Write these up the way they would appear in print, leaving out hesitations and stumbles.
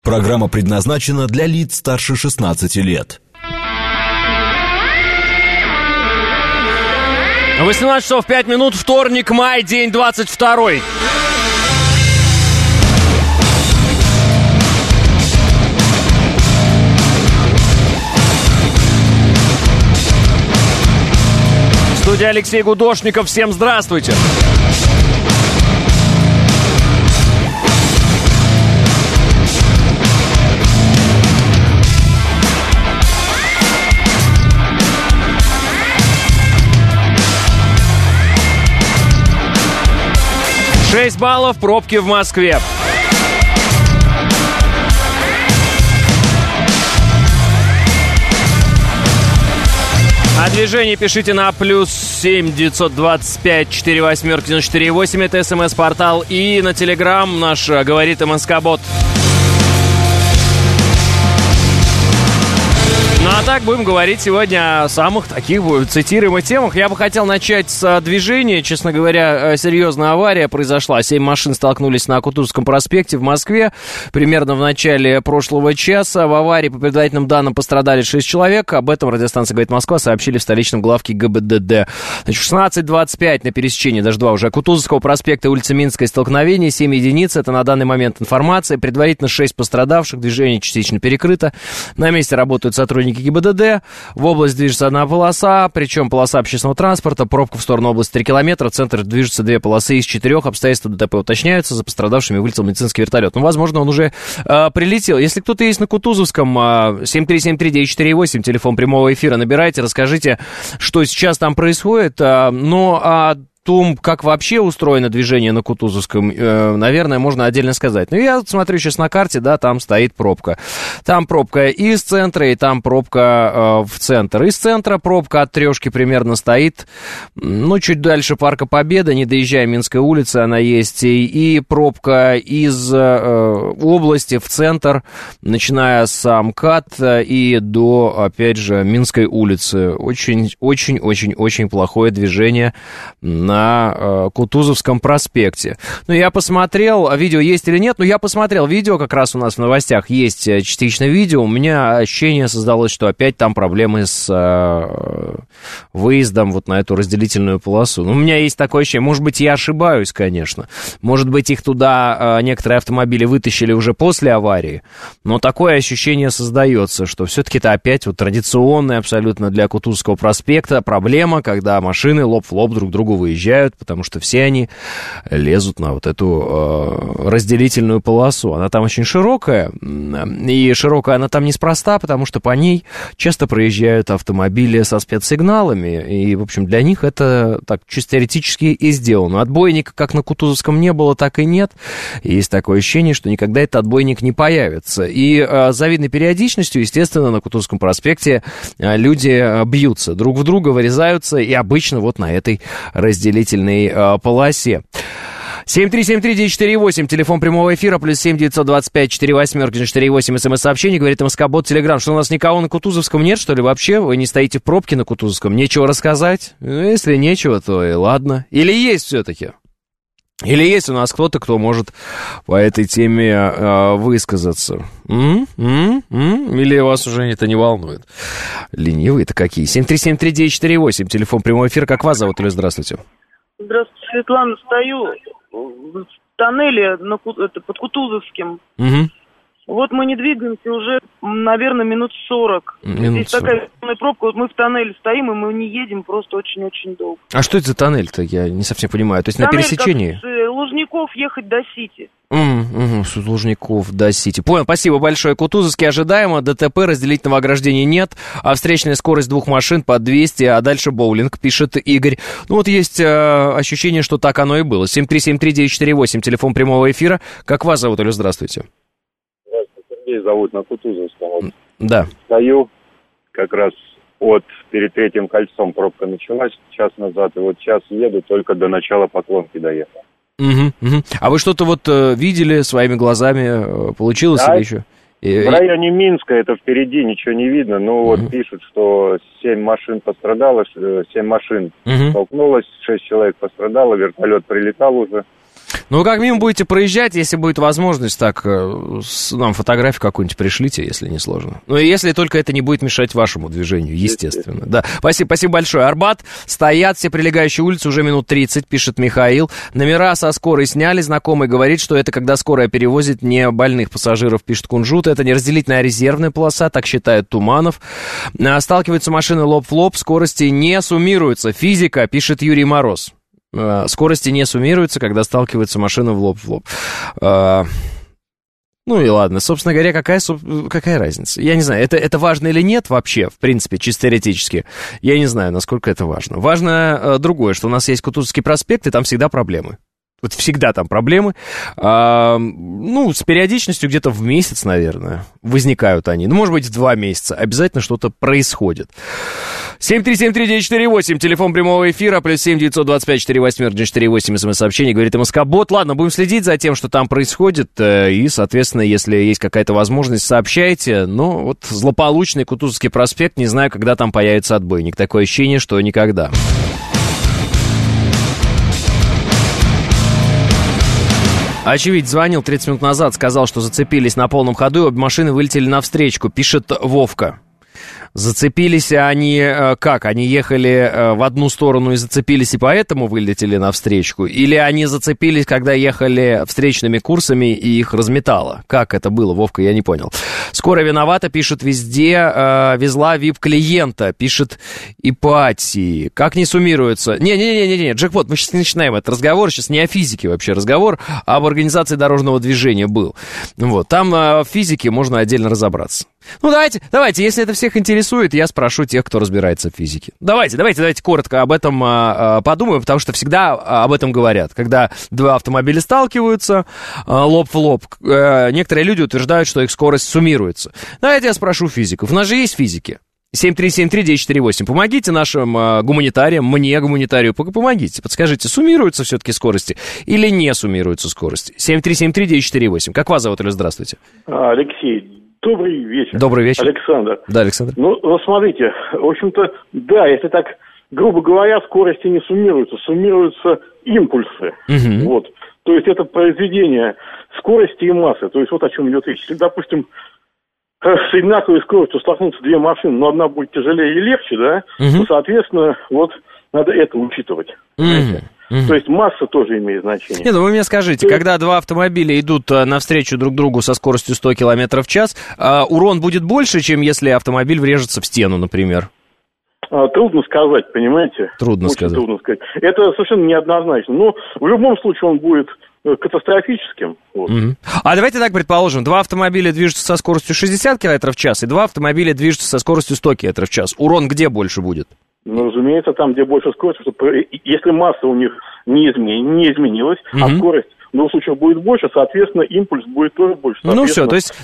Программа предназначена для лиц старше 16 лет. 18 часов 5 минут, вторник, май, день 22-й. Студия Алексей Гудошников. Всем здравствуйте. Шесть баллов, пробки в Москве. А движение пишите на +7 925 4 восьмерки 4,8. Это СМС-портал. И на Телеграм наш говорит МСК-бот. Ну а так будем говорить сегодня о самых таких цитируемых темах. Я бы хотел начать с движения. Честно говоря, серьезная авария произошла. 7 машин столкнулись на Кутузовском проспекте в Москве примерно в начале прошлого часа. В аварии, по предварительным данным, пострадали 6 человек. Об этом радиостанция «Говорит Москва» сообщили в столичном главке ГИБДД. Значит, 16:25 на пересечении, даже два уже, Кутузовского проспекта и улицы Минской столкновение. 7 единиц. Это на данный момент информация. Предварительно 6 пострадавших. Движение частично перекрыто. На месте работают сотрудники ГИБДД. В область движется одна полоса, причем полоса общественного транспорта. Пробка в сторону области 3 километра. В центр движутся 2 полосы из 4. Обстоятельства ДТП уточняются. За пострадавшими вылетел медицинский вертолет. Ну, возможно, он уже прилетел. Если кто-то есть на Кутузовском, 7373948, телефон прямого эфира, набирайте, расскажите, что сейчас там происходит. Том, как вообще устроено движение на Кутузовском, наверное, можно отдельно сказать. Но я смотрю сейчас на карте, да, там стоит пробка. Там пробка из центра, и там пробка в центр. Из центра пробка от Трешки примерно стоит, ну, чуть дальше Парка Победы, не доезжая Минской улицы, она есть. И пробка из области в центр, начиная с МКАД и до, опять же, Минской улицы. Очень-очень-очень плохое движение на Кутузовском проспекте. Ну, я посмотрел, видео есть или нет, но я посмотрел видео, как раз у нас в новостях есть частично видео, у меня ощущение создалось, что опять там проблемы с выездом вот на эту разделительную полосу. Ну, у меня есть такое ощущение, может быть, я ошибаюсь, конечно, может быть, их туда некоторые автомобили вытащили уже после аварии, но такое ощущение создается, что все-таки это опять вот традиционная абсолютно для Кутузовского проспекта проблема, когда машины лоб в лоб друг другу выезжают, потому что все они лезут на вот эту разделительную полосу. Она там очень широкая, и широкая она там неспроста, потому что по ней часто проезжают автомобили со спецсигналами, и, в общем, для них это так чисто теоретически и сделано. Отбойника как на Кутузовском не было, так и нет. Есть такое ощущение, что никогда этот отбойник не появится. И с завидной периодичностью, естественно, на Кутузовском проспекте люди бьются друг в друга, вырезаются, и обычно вот на этой разделительной полосе. 7373948, телефон прямого эфира, +7 925 4 восьмерки 4,8, смс-сообщение, говорит МСК-бот, Телеграм. Что у нас никого на Кутузовском нет, что ли, вообще? Вы не стоите в пробке на Кутузовском? Нечего рассказать? Ну, если нечего, то и ладно. Или есть все-таки? Или есть у нас кто-то, кто может по этой теме высказаться? Или вас уже это не волнует? Ленивые-то какие? 7373948, телефон прямого эфира. Как вас зовут, Оля? Здравствуйте. Здравствуйте, Светлана. Стою в тоннеле под Кутузовским. Угу. Вот мы не двигаемся уже, наверное, минут 40. Здесь такая пробка, вот мы в тоннеле стоим, и мы не едем просто очень-очень долго. А что это за тоннель-то? Я не совсем понимаю. То есть тоннель на пересечении? Как с Лужников ехать до Сити. С Лужников до Сити. Понял, спасибо большое. Кутузовский ожидаемо, ДТП, разделительного ограждения нет, а встречная скорость 2 машин по 200, а дальше боулинг, пишет Игорь. Ну вот есть ощущение, что так оно и было. 7373948, телефон прямого эфира. Как вас зовут, Олег? Здравствуйте. Сергей зовут, на Кутузовском. Вот. Да. Стою как раз перед Третьим кольцом пробка началась час назад, и вот час еду, только до начала Поклонки доехал. А вы что-то вот видели своими глазами? Получилось или еще? В районе Минска, это впереди, ничего не видно. Ну, вот пишут, что 7 машин пострадало, 7 машин столкнулось, 6 человек пострадало, вертолет прилетал уже. Ну, как минимум будете проезжать, если будет возможность, так, нам фотографию какую-нибудь пришлите, если не сложно. Ну, и если только это не будет мешать вашему движению, естественно. Да. Спасибо большое. Арбат, стоят все прилегающие улицы уже минут 30, пишет Михаил. Номера со скорой сняли, знакомый говорит, что это когда скорая перевозит не больных пассажиров, пишет Кунжут. Это не разделительная, а резервная полоса, так считает Туманов. Сталкиваются машины лоб в лоб, скорости не суммируются. Физика, пишет Юрий Мороз. Скорости не суммируются, когда сталкиваются машины в лоб в лоб. Ну и ладно, собственно говоря, какая разница? Я не знаю, это важно или нет вообще, в принципе, чисто теоретически. Я не знаю, насколько это важно. Важно другое, что у нас есть Кутузовский проспект, и там всегда проблемы. Вот всегда там проблемы. С периодичностью где-то в месяц, наверное, возникают они. Ну, может быть, в 2 месяца. Обязательно что-то происходит. 7373948, телефон прямого эфира, плюс 7-925-48-48, смс-сообщение, говорит МСК-бот. Ладно, будем следить за тем, что там происходит, и, соответственно, если есть какая-то возможность, сообщайте. Но вот злополучный Кутузовский проспект, не знаю, когда там появится отбойник. Такое ощущение, что никогда. Очевидец звонил 30 минут назад, сказал, что зацепились на полном ходу, и обе машины вылетели навстречу, пишет Вовка. Зацепились они как? Они ехали в одну сторону и зацепились, и поэтому вылетели навстречку? Или они зацепились, когда ехали встречными курсами, и их разметало? Как это было, Вовка, я не понял. Скорая виновата, пишет везде, везла вип-клиента, пишет Ипатий. Как не суммируется? Не, джекпот, мы сейчас не начинаем этот разговор, сейчас не о физике вообще разговор, а об организации дорожного движения был. Вот, там в физике можно отдельно разобраться. Ну, давайте, если это всех интересует, я спрошу тех, кто разбирается в физике. Давайте коротко об этом подумаем, потому что всегда об этом говорят. Когда 2 автомобиля сталкиваются лоб в лоб, некоторые люди утверждают, что их скорость суммируется. Давайте я спрошу физиков. У нас же есть физики. 7373948. Помогите нашим гуманитариям, мне, гуманитарию, помогите. Подскажите, суммируются все-таки скорости или не суммируются скорости? 7373948. Как вас зовут, или здравствуйте? Алексей. Добрый вечер. Добрый вечер. Александр. Да, Александр. Ну, смотрите, в общем-то, да, если так, грубо говоря, скорости не суммируются импульсы. Угу. Вот. То есть это произведение скорости и массы. То есть вот о чем идет речь. Если, допустим, с одинаковой скоростью столкнутся 2 машины, но одна будет тяжелее и легче, да, то, соответственно, вот надо это учитывать. То есть масса тоже имеет значение. Нет, вы мне скажите, когда 2 автомобиля идут навстречу друг другу со скоростью 100 км в час, урон будет больше, чем если автомобиль врежется в стену, например? Трудно сказать, понимаете? Трудно сказать. Это совершенно неоднозначно. Но в любом случае он будет катастрофическим. Вот. А давайте так предположим, 2 автомобиля движутся со скоростью 60 км в час, и 2 автомобиля движутся со скоростью 100 км в час. Урон где больше будет? Ну, разумеется, там, где больше скорости, если масса у них не изменилась, а скорость в любом случае будет больше, соответственно, импульс будет тоже больше. Ну все, то есть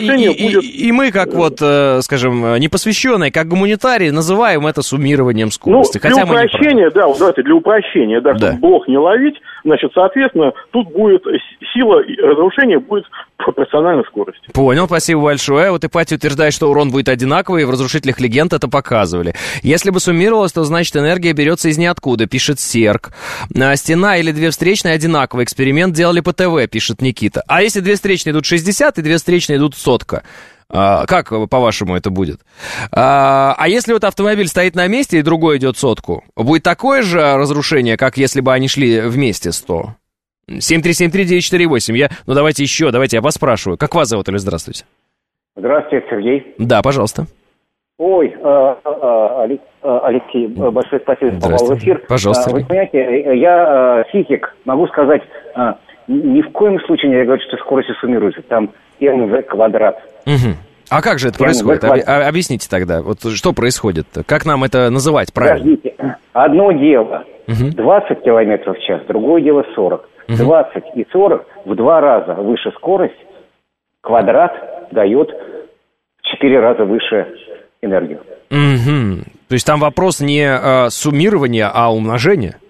и мы, как скажем, непосвященные, как гуманитарии, называем это суммированием скорости. Ну, для упрощения, чтобы блох не ловить, значит, соответственно, тут будет сила разрушения будет пропорциональна скорости. Понял, спасибо большое. Вот Ипатий утверждает, что урон будет одинаковый, и в «Разрушителях легенд» это показывали. Если бы суммировалось, то значит энергия берется из ниоткуда, пишет Серк. Стена или 2 встречные одинаковые. Эксперимент делали по ТВ, пишет Никита. А если 2 встречные идут 60 и 2 встречные идут 100? Как, по-вашему, это будет? А если вот автомобиль стоит на месте и другой идет 100, будет такое же разрушение, как если бы они шли вместе 100? 7373948. Давайте я вас спрашиваю. Как вас зовут, или здравствуйте? Здравствуйте, Сергей. Да, пожалуйста. Ой, Алексей, большое спасибо, что попал в эфир. Пожалуйста. Вы понимаете, я физик, могу сказать, ни в коем случае нельзя говорить, что скорости суммируются. Там mv квадрат. Угу. А как же это происходит? Объясните тогда, вот что происходит-то? Как нам это называть правильно? Подождите, одно дело 20 км в час, другое дело 40. 20 и 40 в 2 раза выше скорость, квадрат дает в 4 раза выше энергию. То есть там вопрос не суммирования, а умножения?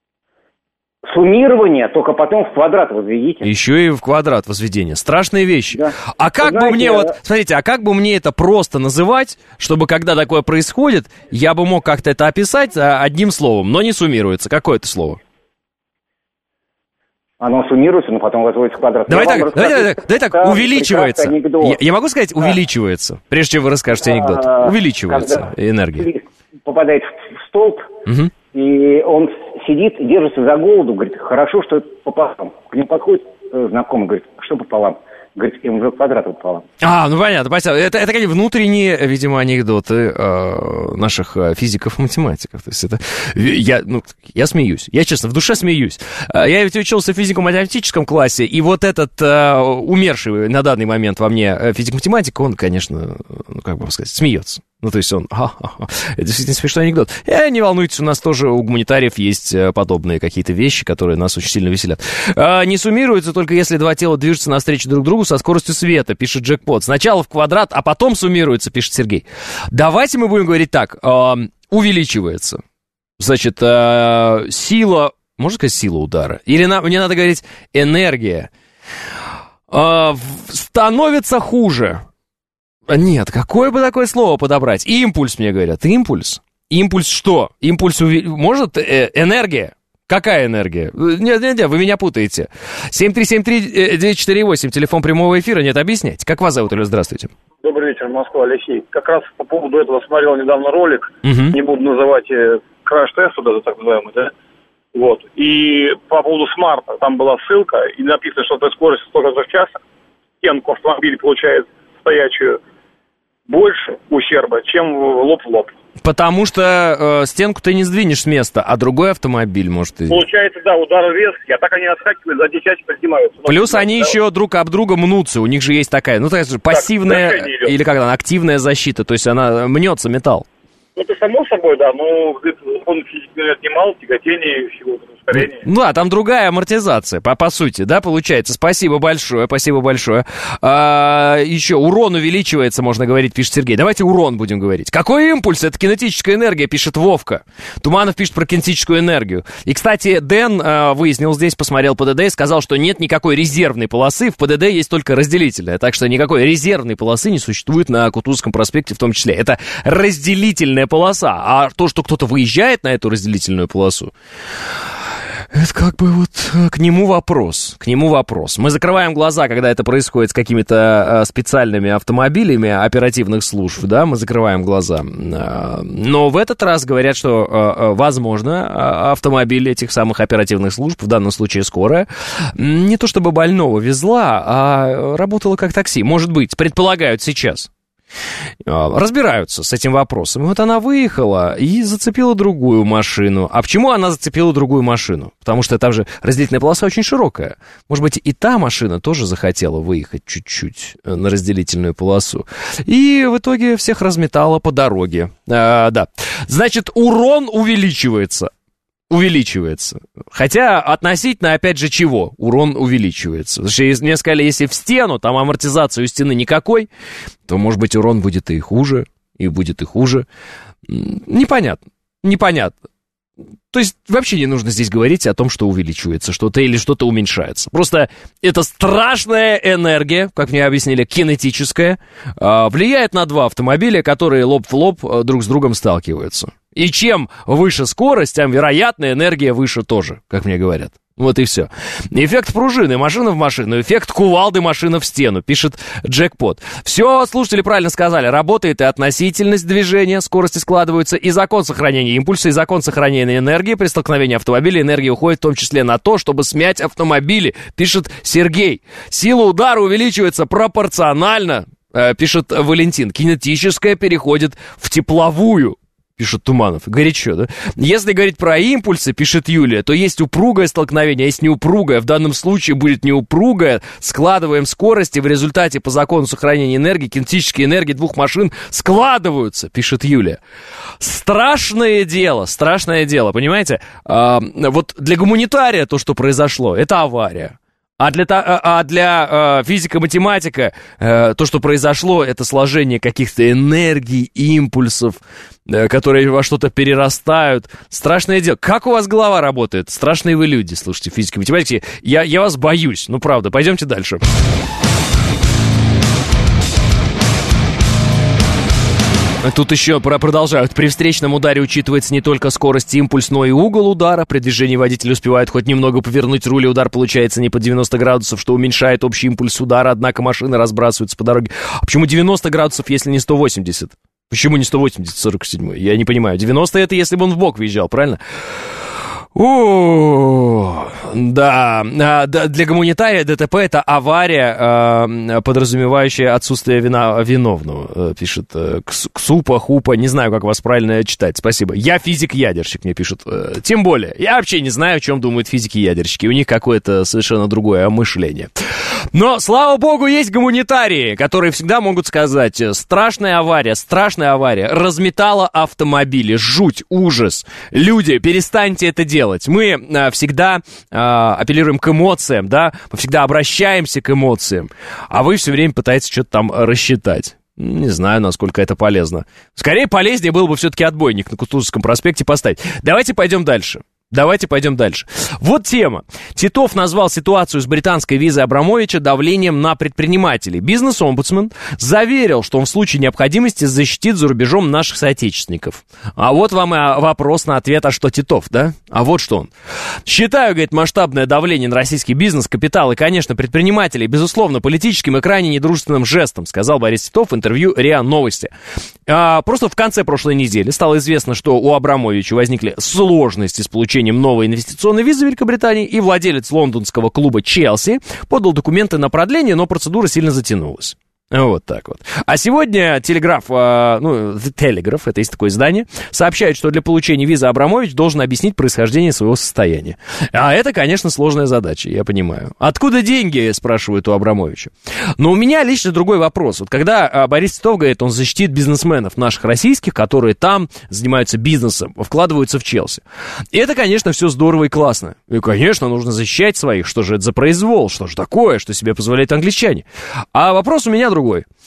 Суммирование, только потом в квадрат возведите. Еще и в квадрат возведение. Страшные вещи. Да. А как бы мне смотрите, как бы мне это просто называть, чтобы когда такое происходит, я бы мог как-то это описать одним словом, но не суммируется. Какое это слово? Оно суммируется, но потом возводится в квадрат. Давай так, увеличивается. Я могу сказать, увеличивается, прежде чем вы расскажете анекдот. Увеличивается энергия. Попадает в столб, и он сидит, держится за голову, говорит, хорошо, что пополам. К нему подходит знакомый, говорит, что пополам? Говорит, им уже квадрат пополам. Ну понятно. Это какие внутренние, видимо, анекдоты наших физиков и математиков. То есть это... Я смеюсь. Я, честно, в душе смеюсь. Я ведь учился в физико-математическом классе, и вот этот умерший на данный момент во мне физик-математик, он, конечно, как бы сказать, смеется. Ну, то есть он, это действительно смешной анекдот. Не волнуйтесь, у нас тоже у гуманитариев есть подобные какие-то вещи, которые нас очень сильно веселят. Не суммируется только если два тела движутся навстречу друг другу со скоростью света, пишет Джекпот. Сначала в квадрат, а потом суммируется, пишет Сергей. Давайте мы будем говорить так. Увеличивается. Значит, сила, можно сказать, сила удара? Или мне надо говорить энергия. Становится хуже. Нет, какое бы такое слово подобрать? Импульс, мне говорят. Импульс? Импульс что? Импульс может? Энергия? Какая энергия? Нет, вы меня путаете. 7373948, телефон прямого эфира. Нет, объясняйте. Как вас зовут, Оля? Здравствуйте. Добрый вечер, Москва, Алексей. Как раз по поводу этого смотрел недавно ролик. Не буду называть краш-тест, даже так называемый, да? Вот. И по поводу смарта, там была ссылка, и написано, что при скорости 100 км в час стенку автомобиля получает стоячую больше ущерба, чем лоб в лоб. Потому что стенку ты не сдвинешь с места, а другой автомобиль может... Получается, да, удар резкий, а так они отскакивают, за 10 поднимаются. Плюс они еще друг об друга мнутся, у них же есть такая, ну, так сказать, пассивная, или как она, активная защита, то есть она мнется, металл. Ну, это само собой, да, но закон физики, говорят, немало, тяготение и всего этого ускорения. Ну, да, там другая амортизация, по сути, да, получается. Спасибо большое. Еще урон увеличивается, можно говорить, пишет Сергей. Давайте урон будем говорить. Какой импульс? Это кинетическая энергия, пишет Вовка. Туманов пишет про кинетическую энергию. И, кстати, Дэн выяснил здесь, посмотрел ПДД и сказал, что нет никакой резервной полосы, в ПДД есть только разделительная. Так что никакой резервной полосы не существует на Кутузовском проспекте в том числе. Это разделительная полоса. А то, что кто-то выезжает на эту разделительную полосу, это как бы вот к нему вопрос. Мы закрываем глаза, когда это происходит с какими-то специальными автомобилями оперативных служб, да, мы закрываем глаза. Но в этот раз говорят, что, возможно, автомобиль этих самых оперативных служб, в данном случае скорая, не то чтобы больного везла, а работала как такси. Может быть, предполагают сейчас. Разбираются с этим вопросом. И вот она выехала и зацепила другую машину. А почему она зацепила другую машину? Потому что там же разделительная полоса очень широкая. Может быть, и та машина тоже захотела выехать чуть-чуть на разделительную полосу. И в итоге всех разметала по дороге. Да. Значит, урон увеличивается. Хотя относительно, опять же, чего? Урон увеличивается. Потому что мне сказали, если в стену, там амортизации у стены никакой, то, может быть, урон будет и хуже, Непонятно. То есть вообще не нужно здесь говорить о том, что увеличивается что-то или что-то уменьшается. Просто это страшная энергия, как мне объяснили, кинетическая, влияет на два автомобиля, которые лоб в лоб друг с другом сталкиваются. И чем выше скорость, тем, вероятно, энергия выше тоже, как мне говорят. Вот и все. Эффект пружины, машина в машину. Эффект кувалды, машина в стену, пишет Джекпот. Все, слушатели правильно сказали. Работает и относительность движения, скорости складываются, и закон сохранения импульса, и закон сохранения энергии. При столкновении автомобиля энергия уходит в том числе на то, чтобы смять автомобили, пишет Сергей. Сила удара увеличивается пропорционально, пишет Валентин. Кинетическая переходит в тепловую, пишет Туманов. Горячо, да? Если говорить про импульсы, пишет Юлия, то есть упругое столкновение, а есть неупругое. В данном случае будет неупругое. Складываем скорости. В результате по закону сохранения энергии кинетические энергии двух машин складываются, пишет Юлия. Страшное дело, понимаете? Вот для гуманитария то, что произошло, это авария. А для физика-математика то, что произошло, это сложение каких-то энергий, импульсов, которые во что-то перерастают. Страшное дело. Как у вас голова работает? Страшные вы люди, слушайте, физики-математики. Я вас боюсь. Ну, правда. Пойдемте дальше. Тут еще продолжают. При встречном ударе учитывается не только скорость и импульс, но и угол удара. При движении водитель успевает хоть немного повернуть руль, и удар получается не под 90 градусов, что уменьшает общий импульс удара, однако машины разбрасываются по дороге. А почему 90 градусов, если не 180? Почему не 180, 47-й? Я не понимаю. 90 это если бы он в бок въезжал, правильно? Да, для гуманитария ДТП это авария, подразумевающая отсутствие виновного, пишет Ксупа, Хупа, не знаю, как вас правильно читать, спасибо. Я физик-ядерщик, мне пишут. Тем более, я вообще не знаю, о чем думают физики-ядерщики, у них какое-то совершенно другое мышление. Но, слава богу, есть гуманитарии, которые всегда могут сказать: страшная авария, разметала автомобили, жуть, ужас. Люди, перестаньте это делать. Мы всегда апеллируем к эмоциям, да, мы всегда обращаемся к эмоциям, а вы все время пытаетесь что-то там рассчитать. Не знаю, насколько это полезно. Скорее, полезнее было бы все-таки отбойник на Кутузовском проспекте поставить. Давайте пойдем дальше. Вот тема. Титов назвал ситуацию с британской визой Абрамовича давлением на предпринимателей. Бизнес-омбудсмен заверил, что он в случае необходимости защитит за рубежом наших соотечественников. А вот вам и вопрос на ответ, а что Титов, да? А вот что он. Считаю, говорит, масштабное давление на российский бизнес, капитал и, конечно, предпринимателей, безусловно, политическим и крайне недружественным жестом, сказал Борис Титов в интервью РИА Новости. Просто в конце прошлой недели стало известно, что у Абрамовича возникли сложности с получением новой инвестиционной визы в Великобритании, и владелец лондонского клуба «Челси» подал документы на продление, но процедура сильно затянулась. Вот так вот. А сегодня Телеграф, The Telegraph, это есть такое издание, сообщает, что для получения визы Абрамович должен объяснить происхождение своего состояния. А это, конечно, сложная задача, я понимаю. Откуда деньги, спрашивают у Абрамовича. Но у меня лично другой вопрос. Вот когда Борис Титов говорит, он защитит бизнесменов наших российских, которые там занимаются бизнесом, вкладываются в Челси. И это, конечно, все здорово и классно. И, конечно, нужно защищать своих. Что же это за произвол? Что же такое, что себе позволяют англичане? А вопрос у меня другой.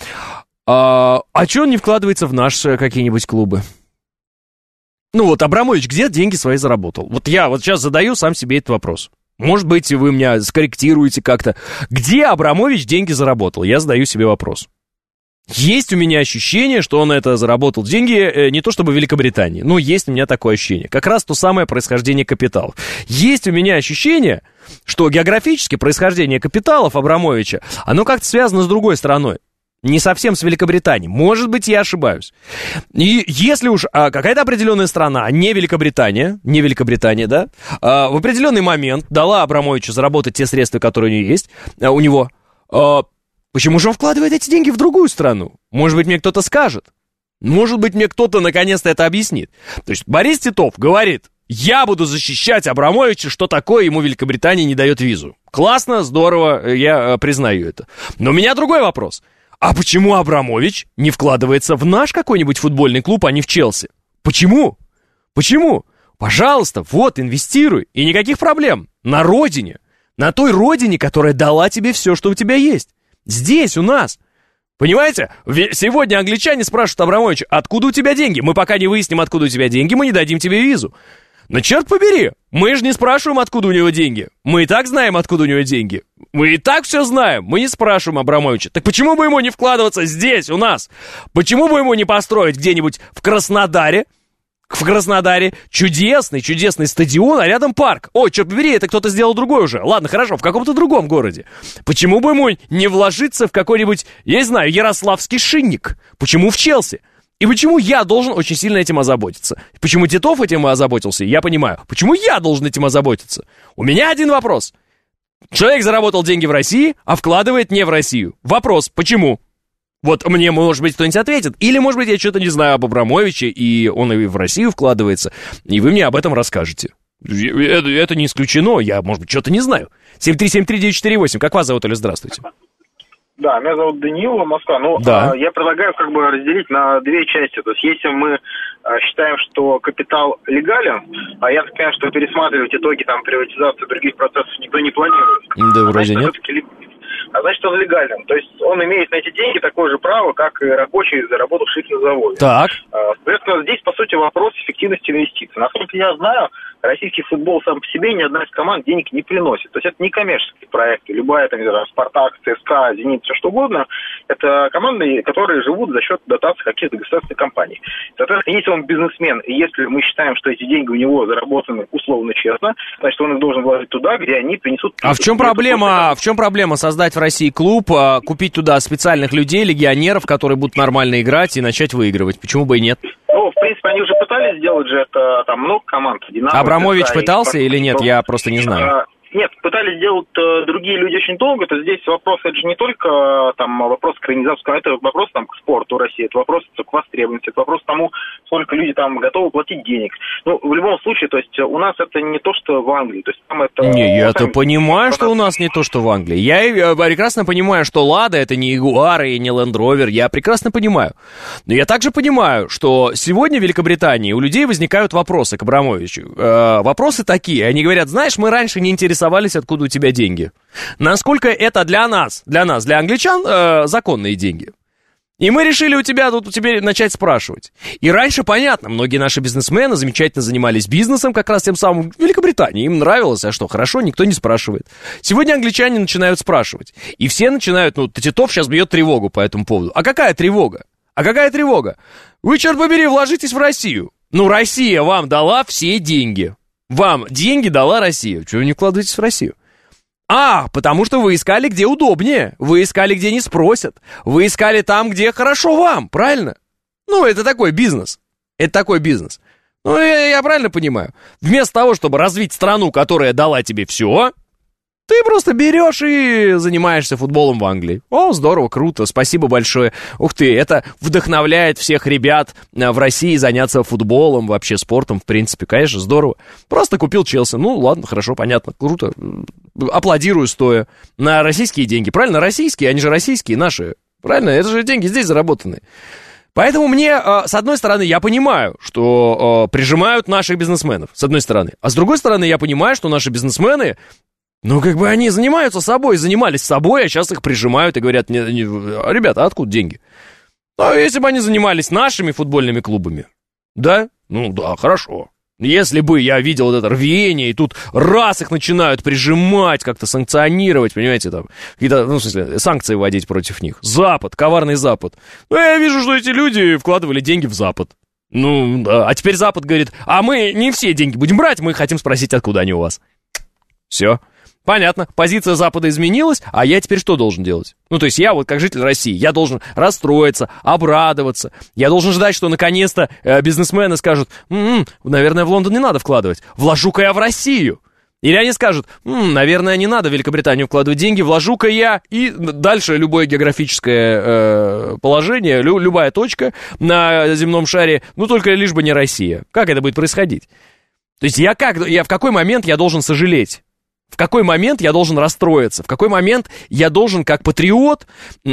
А чё он не вкладывается в наши какие-нибудь клубы? Ну вот, Абрамович где деньги свои заработал? Вот я вот сейчас задаю сам себе этот вопрос. Может быть, вы меня скорректируете как-то. Где Абрамович деньги заработал? Я задаю себе вопрос. Есть у меня ощущение, что он это заработал деньги не то чтобы в Великобритании, но есть у меня такое ощущение. Как раз то самое происхождение капиталов. Есть у меня ощущение, что географически происхождение капиталов Абрамовича, оно как-то связано с другой страной. Не совсем с Великобританией. Может быть, я ошибаюсь. И если уж какая-то определенная страна, не Великобритания, да, в определенный момент дала Абрамовичу заработать те средства, которые у него, почему же он вкладывает эти деньги в другую страну? Может быть, мне кто-то скажет. Может быть, мне кто-то наконец-то это объяснит. То есть Борис Титов говорит: я буду защищать Абрамовича, что такое ему Великобритания не дает визу. Классно, здорово, я признаю это. Но у меня другой вопрос. А почему Абрамович не вкладывается в наш какой-нибудь футбольный клуб, а не в Челси? Почему? Пожалуйста, вот, инвестируй, и никаких проблем. На родине. На той родине, которая дала тебе все, что у тебя есть. Здесь, у нас. Понимаете? Сегодня англичане спрашивают Абрамовича: откуда у тебя деньги? Мы пока не выясним, откуда у тебя деньги, мы не дадим тебе визу. Но черт побери, мы же не спрашиваем, откуда у него деньги. Мы и так знаем, откуда у него деньги. Мы и так все знаем. Мы не спрашиваем Абрамовича. Так почему бы ему не вкладываться здесь, у нас? Почему бы ему не построить где-нибудь в Краснодаре чудесный стадион, а рядом парк? Ой, черт побери, это кто-то сделал другой уже. Ладно, хорошо, в каком-то другом городе. Почему бы ему не вложиться в какой-нибудь, я не знаю, Ярославский Шинник? Почему в Челси? И почему я должен очень сильно этим озаботиться? Почему Титов этим озаботился, я понимаю. Почему я должен этим озаботиться? У меня один вопрос. Человек заработал деньги в России, а вкладывает не в Россию. Вопрос, почему? Вот мне, может быть, кто-нибудь ответит. Или, может быть, я что-то не знаю об Абрамовиче, и он и в Россию вкладывается, и вы мне об этом расскажете. Это не исключено, я, может быть, что-то не знаю. 7373948, как вас зовут, Оля, здравствуйте. Да, меня зовут Даниил, Москва. Да. Я предлагаю разделить на две части. То есть, если мы считаем, что капитал легален, а я так понимаю, что пересматривать итоги приватизации других процессов никто не планирует. Да, вроде нет. а значит, он легален. То есть он имеет на эти деньги такое же право, как и рабочий, заработавший на заводе. Так. Соответственно, здесь, по сути, вопрос эффективности инвестиций. Насколько я знаю, российский футбол сам по себе ни одна из команд денег не приносит. То есть это не коммерческие проекты. Любая, там, Спартак, ЦСКА, Зенит, все что угодно. Это команды, которые живут за счет дотаций каких-то государственных компаний. Соответственно, если он бизнесмен, и если мы считаем, что эти деньги у него заработаны условно честно, значит, он их должен вложить туда, где они принесут... А в чем проблема? В чем проблема создать в России клуб, купить туда специальных людей, легионеров, которые будут нормально играть и начать выигрывать? Почему бы и нет? Ну, в принципе, они уже пытались сделать же это, там много команд. Динамо, Абрамович ЦСКА, пытался или нет? Я просто не знаю. Нет, пытались делать другие люди очень долго. То здесь вопрос, это же не только там вопрос к организации, это вопрос там к спорту России, это вопрос к востребованности, это вопрос к тому, сколько люди там готовы платить денег. Ну, в любом случае, то есть у нас это не то, что в Англии. То есть там это... Не, я-то понимаю, что у нас не то, что в Англии. Я прекрасно понимаю, что Лада это не Ягуар и не Land Rover. Я прекрасно понимаю. Но я также понимаю, что сегодня в Великобритании у людей возникают вопросы к Абрамовичу. Вопросы такие. Они говорят, знаешь, мы раньше не интересовались, откуда у тебя деньги. Насколько это для нас, для англичан, законные деньги. И мы решили у тебя тут теперь начать спрашивать. И раньше, понятно, многие наши бизнесмены замечательно занимались бизнесом, как раз тем самым в Великобритании. Им нравилось, а что, хорошо, никто не спрашивает. Сегодня англичане начинают спрашивать. И все начинают, Титов сейчас бьет тревогу по этому поводу. А какая тревога? Вы, черт побери, вложитесь в Россию. Россия вам дала все деньги. Вам деньги дала Россия. Чего вы не вкладываетесь в Россию? Потому что вы искали, где удобнее. Вы искали, где не спросят. Вы искали там, где хорошо вам, правильно? Это такой бизнес. Я правильно понимаю? Вместо того, чтобы развить страну, которая дала тебе все, ты просто берешь и занимаешься футболом в Англии. О, здорово, круто, спасибо большое. Ух ты, это вдохновляет всех ребят в России заняться футболом, вообще спортом, в принципе, конечно, здорово. Просто купил Челси, ладно, хорошо, понятно, круто. Аплодирую стоя. На российские деньги, правильно, российские, они же российские, наши. Правильно, это же деньги здесь заработанные. Поэтому мне, с одной стороны, я понимаю, что прижимают наших бизнесменов, с одной стороны. А с другой стороны, я понимаю, что наши бизнесмены... они занимались собой, а сейчас их прижимают и говорят, ребята, откуда деньги? Если бы они занимались нашими футбольными клубами, да? Да, хорошо. Если бы я видел это рвение, и тут раз их начинают прижимать, как-то санкционировать, понимаете, там, какие-то, санкции вводить против них. Запад, коварный Запад. Я вижу, что эти люди вкладывали деньги в Запад. Да. А теперь Запад говорит, мы не все деньги будем брать, мы хотим спросить, откуда они у вас. Все. Понятно, позиция Запада изменилась, а я теперь что должен делать? То есть я как житель России, я должен расстроиться, обрадоваться, я должен ждать, что наконец-то бизнесмены скажут, наверное, в Лондон не надо вкладывать, вложу-ка я в Россию. Или они скажут, наверное, не надо в Великобританию вкладывать деньги, вложу-ка я, и дальше любое географическое положение, любая точка на земном шаре, только лишь бы не Россия. Как это будет происходить? То есть в какой момент я должен сожалеть? В какой момент я должен расстроиться? В какой момент я должен, как патриот,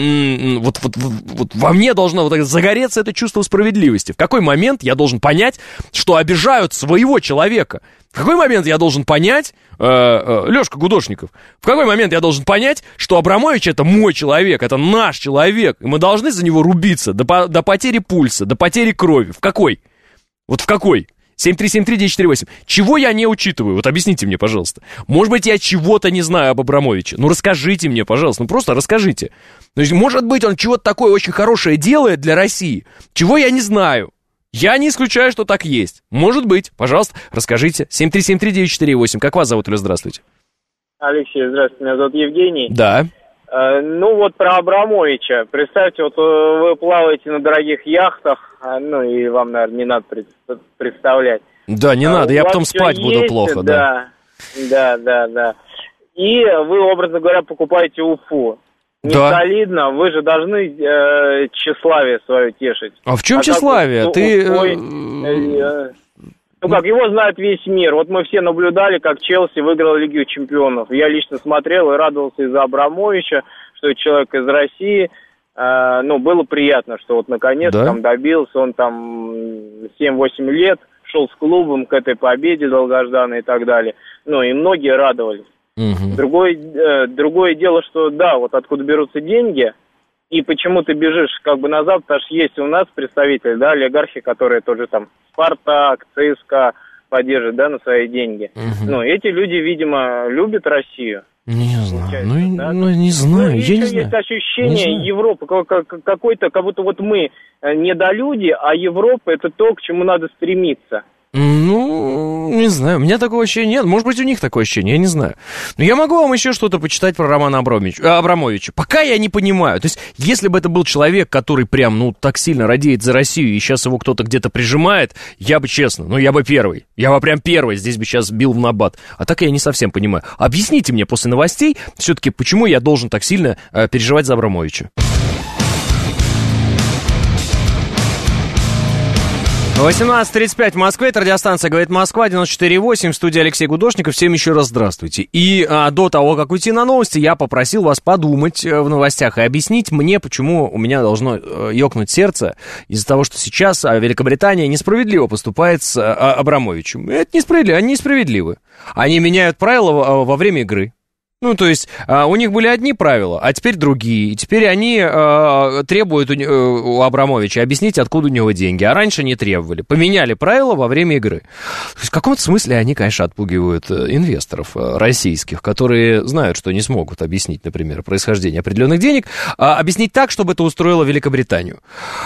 во мне должно загореться это чувство справедливости? В какой момент я должен понять, что обижают своего человека? В какой момент я должен понять, Лёшка Гудошников, в какой момент я должен понять, что Абрамович это мой человек, это наш человек, и мы должны за него рубиться до потери пульса, до потери крови? В какой? В какой? 7373948. Чего я не учитываю? Объясните мне, пожалуйста. Может быть, я чего-то не знаю об Абрамовиче. Расскажите мне, пожалуйста. Просто расскажите. Может быть, он чего-то такое очень хорошее делает для России, чего я не знаю. Я не исключаю, что так есть. Может быть. Пожалуйста, расскажите. 7373948. Как вас зовут, Лёш? Здравствуйте. Алексей, здравствуйте. Меня зовут Евгений. Да. Про Абрамовича. Представьте, вы плаваете на дорогих яхтах, и вам, наверное, не надо представлять. Да, не надо, я потом спать буду плохо, да. Да. И вы, образно говоря, покупаете Уфу. Не солидно, вы же должны тщеславие свое тешить. А в чем тщеславие? Его знает весь мир. Мы все наблюдали, как Челси выиграл Лигу чемпионов. Я лично смотрел и радовался из-за Абрамовича, что человек из России. Было приятно, что наконец-то там добился. Он там 7-8 лет шел с клубом к этой победе долгожданной и так далее. И многие радовались. Другое дело, что да, вот откуда берутся деньги, и почему ты бежишь как бы на Запад, потому что есть у нас представители, да, олигархи, которые тоже там Спартак, ЦСКА поддерживают, да, на свои деньги. Ну, эти люди, видимо, любят Россию. Не знаю, не знаю, я не знаю. Есть ощущение Европы, какой-то, как будто вот мы недолюди, а Европа это то, к чему надо стремиться. Ну, не знаю, у меня такого ощущения нет. Может быть, у них такое ощущение, я не знаю. Но я могу вам еще что-то почитать про Романа Абрамовича. Пока я не понимаю. То есть, если бы это был человек, который прям, ну, так сильно радеет за Россию, и сейчас его кто-то где-то прижимает, я бы, честно, ну, я бы первый. Я бы прям первый здесь бы сейчас бил в набат. А так я не совсем понимаю. Объясните мне после новостей, все-таки, почему я должен так сильно переживать за Абрамовича. 18:35 в Москве, это радиостанция «Говорит Москва», 94.8, в студии Алексей Гудошников. Всем еще раз здравствуйте. И до того, как уйти на новости, я попросил вас подумать в новостях и объяснить мне, почему у меня должно ёкнуть сердце из-за того, что сейчас Великобритания несправедливо поступает с Абрамовичем. Это несправедливо, они несправедливы. Они меняют правила во время игры. Ну, то есть, у них были одни правила, а теперь другие. И теперь они требуют у Абрамовича объяснить, откуда у него деньги. А раньше не требовали. Поменяли правила во время игры. То есть, в каком-то смысле они, конечно, отпугивают инвесторов российских, которые знают, что не смогут объяснить, например, происхождение определенных денег, объяснить так, чтобы это устроило Великобританию.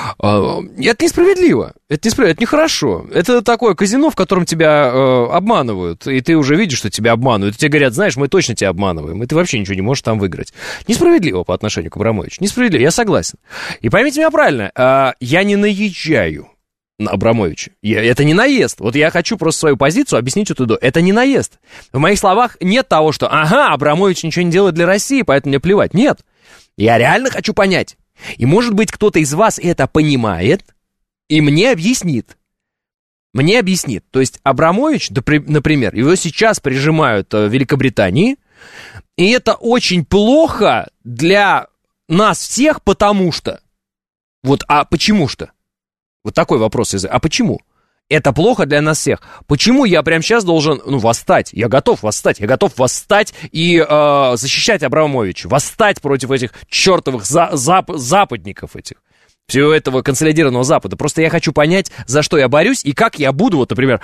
Это несправедливо. Это нехорошо. Это такое казино, в котором тебя обманывают, и ты уже видишь, что тебя обманывают. И тебе говорят, знаешь, мы точно тебя обманываем, и ты вообще ничего не можешь там выиграть. Несправедливо по отношению к Абрамовичу. Несправедливо, я согласен. И поймите меня правильно, я не наезжаю на Абрамовича. Это не наезд. Вот я хочу просто свою позицию объяснить вот туда. Это не наезд. В моих словах нет того, что, Абрамович ничего не делает для России, поэтому мне плевать. Нет. Я реально хочу понять. И, может быть, кто-то из вас это понимает и мне объяснит. Мне объяснит. То есть Абрамович, например, его сейчас прижимают в Великобритании, и это очень плохо для нас всех, потому что... Вот, а почему что? Вот такой вопрос. А почему? Это плохо для нас всех. Почему я прямо сейчас должен, восстать? Я готов восстать и защищать Абрамовича. Восстать против этих чертовых западников этих. Всего этого консолидированного Запада. Просто я хочу понять, за что я борюсь и как я буду, вот, например,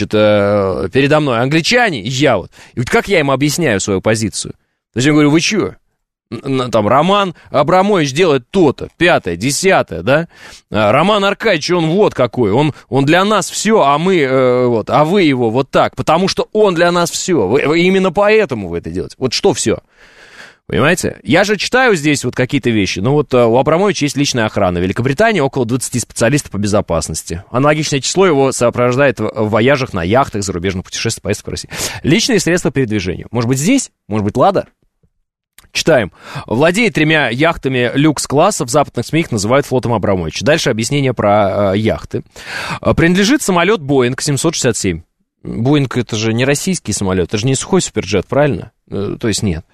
передо мной англичане, и я вот. И вот как я им объясняю свою позицию. То есть я говорю, вы чё? Там Роман Абрамович делает то-то, 5-е, 10-е, да? Роман Аркадьевич, он вот какой, он для нас все, а мы, а вы его вот так, потому что он для нас все. Именно поэтому вы это делаете. Вот что все? Понимаете? Я же читаю здесь вот какие-то вещи. У Абрамовича есть личная охрана. В Великобритании около 20 специалистов по безопасности. Аналогичное число его сопровождает в вояжах на яхтах, зарубежных путешествиях, поездках в России. Личные средства передвижения. Может быть, здесь? Может быть, Лада? Читаем. Владеет 3 яхтами люкс-класса, в западных СМИ их называют флотом Абрамовича. Дальше объяснение про яхты. Принадлежит самолет Boeing 767. Боинг — это же не российский самолет, это же не сухой суперджет, правильно? То есть нет.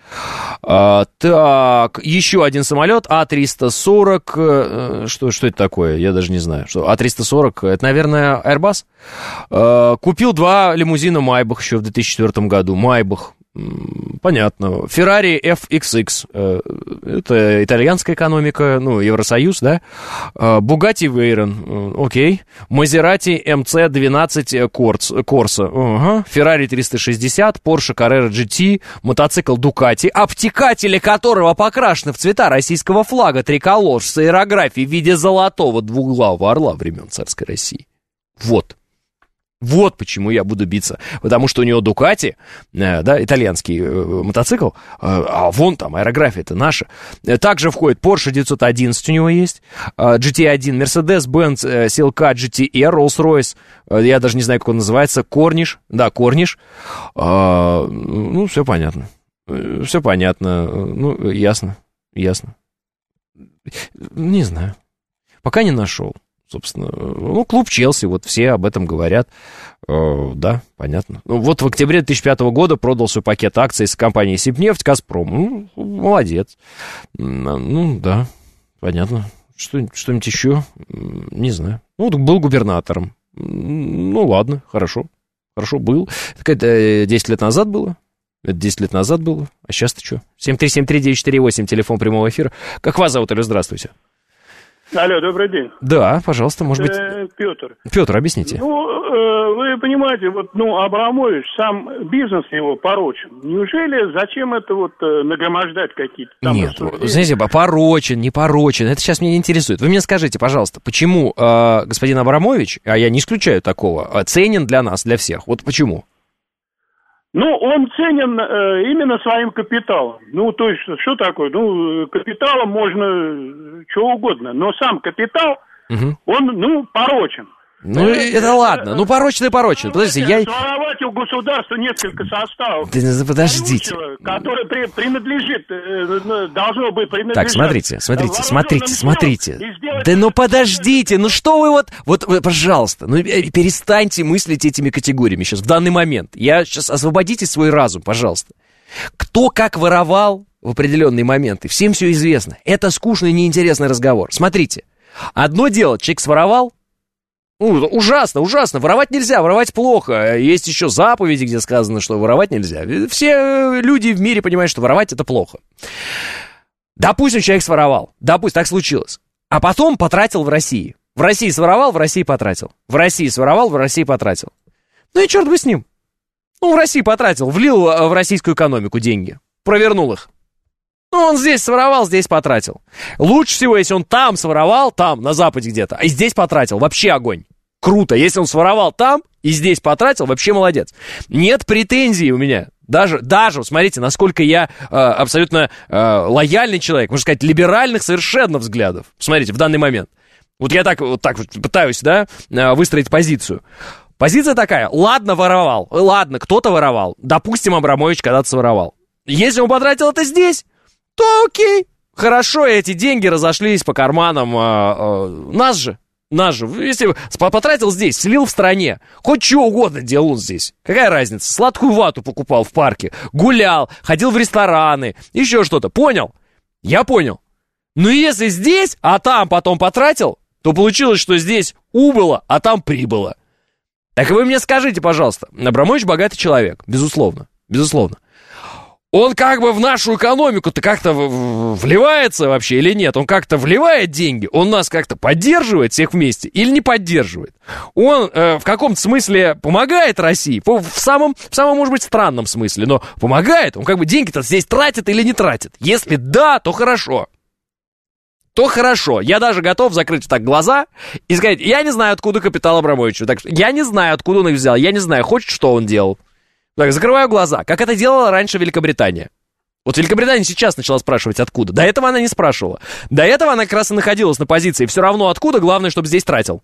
Так, еще один самолет А340. Что это такое? Я даже не знаю. Что А340, это, наверное, Airbus. Купил 2 лимузина Майбах еще в 2004 году. Майбах. Понятно. Ferrari FXX. Это итальянская экономика, Евросоюз, да? Bugatti Veyron. Окей. Maserati MC12 Corsa. Ага. Ferrari 360, Porsche Carrera GT, мотоцикл Ducati, обтекатели которого покрашены в цвета российского флага, триколор с аэрографией в виде золотого двуглавого орла времен царской России. Вот почему я буду биться. Потому что у него Ducati, да, итальянский мотоцикл, а вон там аэрография это наша. Также входит Porsche 911 у него есть, GT1, Mercedes-Benz CLK GTR, Rolls-Royce, я даже не знаю, как он называется, Corniche, да, Corniche. Все понятно. Все понятно. Ясно. Не знаю. Пока не нашел. Собственно, клуб Челси, вот все об этом говорят. Да, понятно. Вот в октябре 2005 года продал свой пакет акций с компанией Сибнефть Газпром. Молодец. Да, понятно. Что-нибудь еще? Не знаю. Был губернатором. Ладно, хорошо. Хорошо, был. Это 10 лет назад было. Это 10 лет назад было. А сейчас-то что? 7373948, телефон прямого эфира. Как вас зовут, алло, здравствуйте. Алло, добрый день. Да, пожалуйста, может быть... Петр. Петр, объясните. Вы понимаете, Абрамович, сам бизнес его порочен. Неужели, зачем это нагромождать какие-то там рассуждения? Нет, знаете, порочен, не порочен, это сейчас меня не интересует. Вы мне скажите, пожалуйста, почему господин Абрамович, а я не исключаю такого, ценен для нас, для всех? Вот почему? Он ценен именно своим капиталом. То есть, что такое? Капиталом можно что угодно, но сам капитал, он, порочен. Это ладно, порочно. Подождите, Своровать у государства несколько составов. Да подождите. Которое должно быть принадлежать. Так, смотрите. Да подождите, что вы вот, пожалуйста, перестаньте мыслить этими категориями сейчас, в данный момент. Освободите свой разум, пожалуйста. Кто как воровал в определенные моменты, всем все известно. Это скучный, неинтересный разговор. Смотрите, одно дело, человек своровал, ужасно, воровать нельзя, воровать плохо. Есть еще заповеди, где сказано, что воровать нельзя. Все люди в мире понимают, что воровать это плохо. Допустим, человек своровал, так случилось. А потом потратил в России. В России своровал, в России потратил. В России своровал, в России потратил. И черт бы с ним. В России потратил, влил в российскую экономику деньги, провернул их. Он здесь своровал, здесь потратил. Лучше всего, если он там своровал, там, на Западе где-то, и здесь потратил. Вообще огонь. Круто. Если он своровал там и здесь потратил, вообще молодец. Нет претензий у меня. Даже, смотрите, насколько я абсолютно лояльный человек, можно сказать, либеральных совершенно взглядов. Смотрите, в данный момент. Я так пытаюсь, выстроить позицию. Позиция такая: ладно, воровал. Ладно, кто-то воровал. Допустим, Абрамович когда-то своровал. Если он потратил это здесь, то окей. Хорошо, эти деньги разошлись по карманам нас же. Если потратил здесь, слил в стране, хоть что угодно делал он здесь. Какая разница? Сладкую вату покупал в парке, гулял, ходил в рестораны, еще что-то. Понял? Я понял. Но если здесь, а там потом потратил, то получилось, что здесь убыло, а там прибыло. Так вы мне скажите, пожалуйста, Абрамович богатый человек, безусловно. Он как бы в нашу экономику-то как-то вливается вообще или нет? Он как-то вливает деньги? Он нас как-то поддерживает всех вместе или не поддерживает? Он в каком-то смысле помогает России? В самом, может быть, странном смысле, но помогает. Он как бы деньги-то здесь тратит или не тратит? Если да, то хорошо. Я даже готов закрыть так глаза и сказать: я не знаю, откуда капитал Абрамовича. Я не знаю, откуда он их взял. Я не знаю, хоть что он делал. Так, закрываю глаза. Как это делала раньше Великобритания. Великобритания сейчас начала спрашивать, откуда. До этого она не спрашивала. До этого она как раз и находилась на позиции. Все равно откуда, главное, чтобы здесь тратил.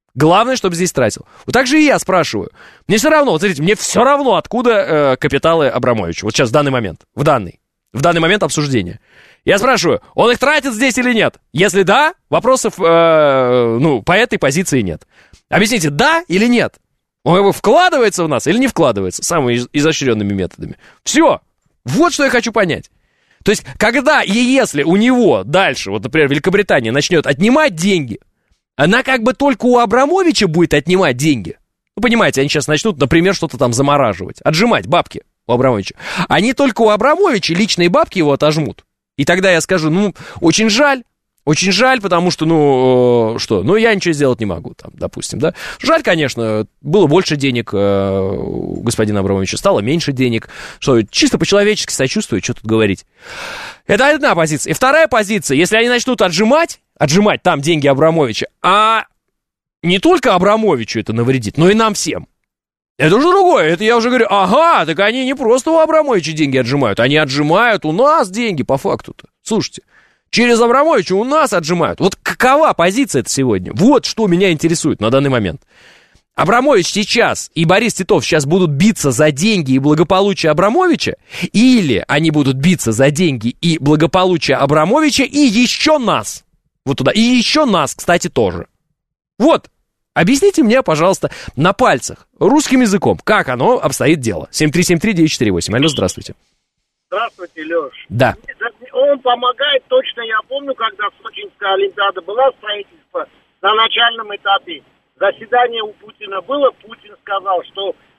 Вот так же и я спрашиваю. Мне все равно, смотрите, мне все равно, откуда капиталы Абрамовича. Вот сейчас, в данный момент. В данный момент обсуждения. Я спрашиваю, он их тратит здесь или нет? Если да, вопросов по этой позиции нет. Объясните, да или нет? Он вкладывается в нас или не вкладывается самыми изощренными методами? Все. Вот что я хочу понять. То есть, когда и если у него дальше, например, Великобритания начнет отнимать деньги, она как бы только у Абрамовича будет отнимать деньги. Понимаете, они сейчас начнут, например, что-то там замораживать, отжимать бабки у Абрамовича. Они только у Абрамовича личные бабки его отожмут. И тогда я скажу, очень жаль, потому что, я ничего сделать не могу, допустим, да. Жаль, конечно, было больше денег у господина Абрамовича, стало меньше денег, что чисто по-человечески сочувствую, что тут говорить. Это одна позиция. И вторая позиция, если они начнут отжимать там деньги Абрамовича, а не только Абрамовичу это навредит, но и нам всем. Это уже другое, это я уже говорю, так они не просто у Абрамовича деньги отжимают, они отжимают у нас деньги по факту-то. Слушайте. Через Абрамовича у нас отжимают. Какова позиция-то сегодня? Вот что меня интересует на данный момент. Абрамович сейчас и Борис Титов сейчас будут биться за деньги и благополучие Абрамовича, или они будут биться за деньги и благополучие Абрамовича и еще нас. Вот туда. И еще нас, кстати, тоже. Объясните мне, пожалуйста, на пальцах, русским языком, как оно обстоит дело. 7373948. Алло, здравствуйте. Здравствуйте, Леш. Да. Он помогает, точно я помню, когда Сочинская Олимпиада была, строительство на начальном этапе. Заседание у Путина было, Путин сказал, что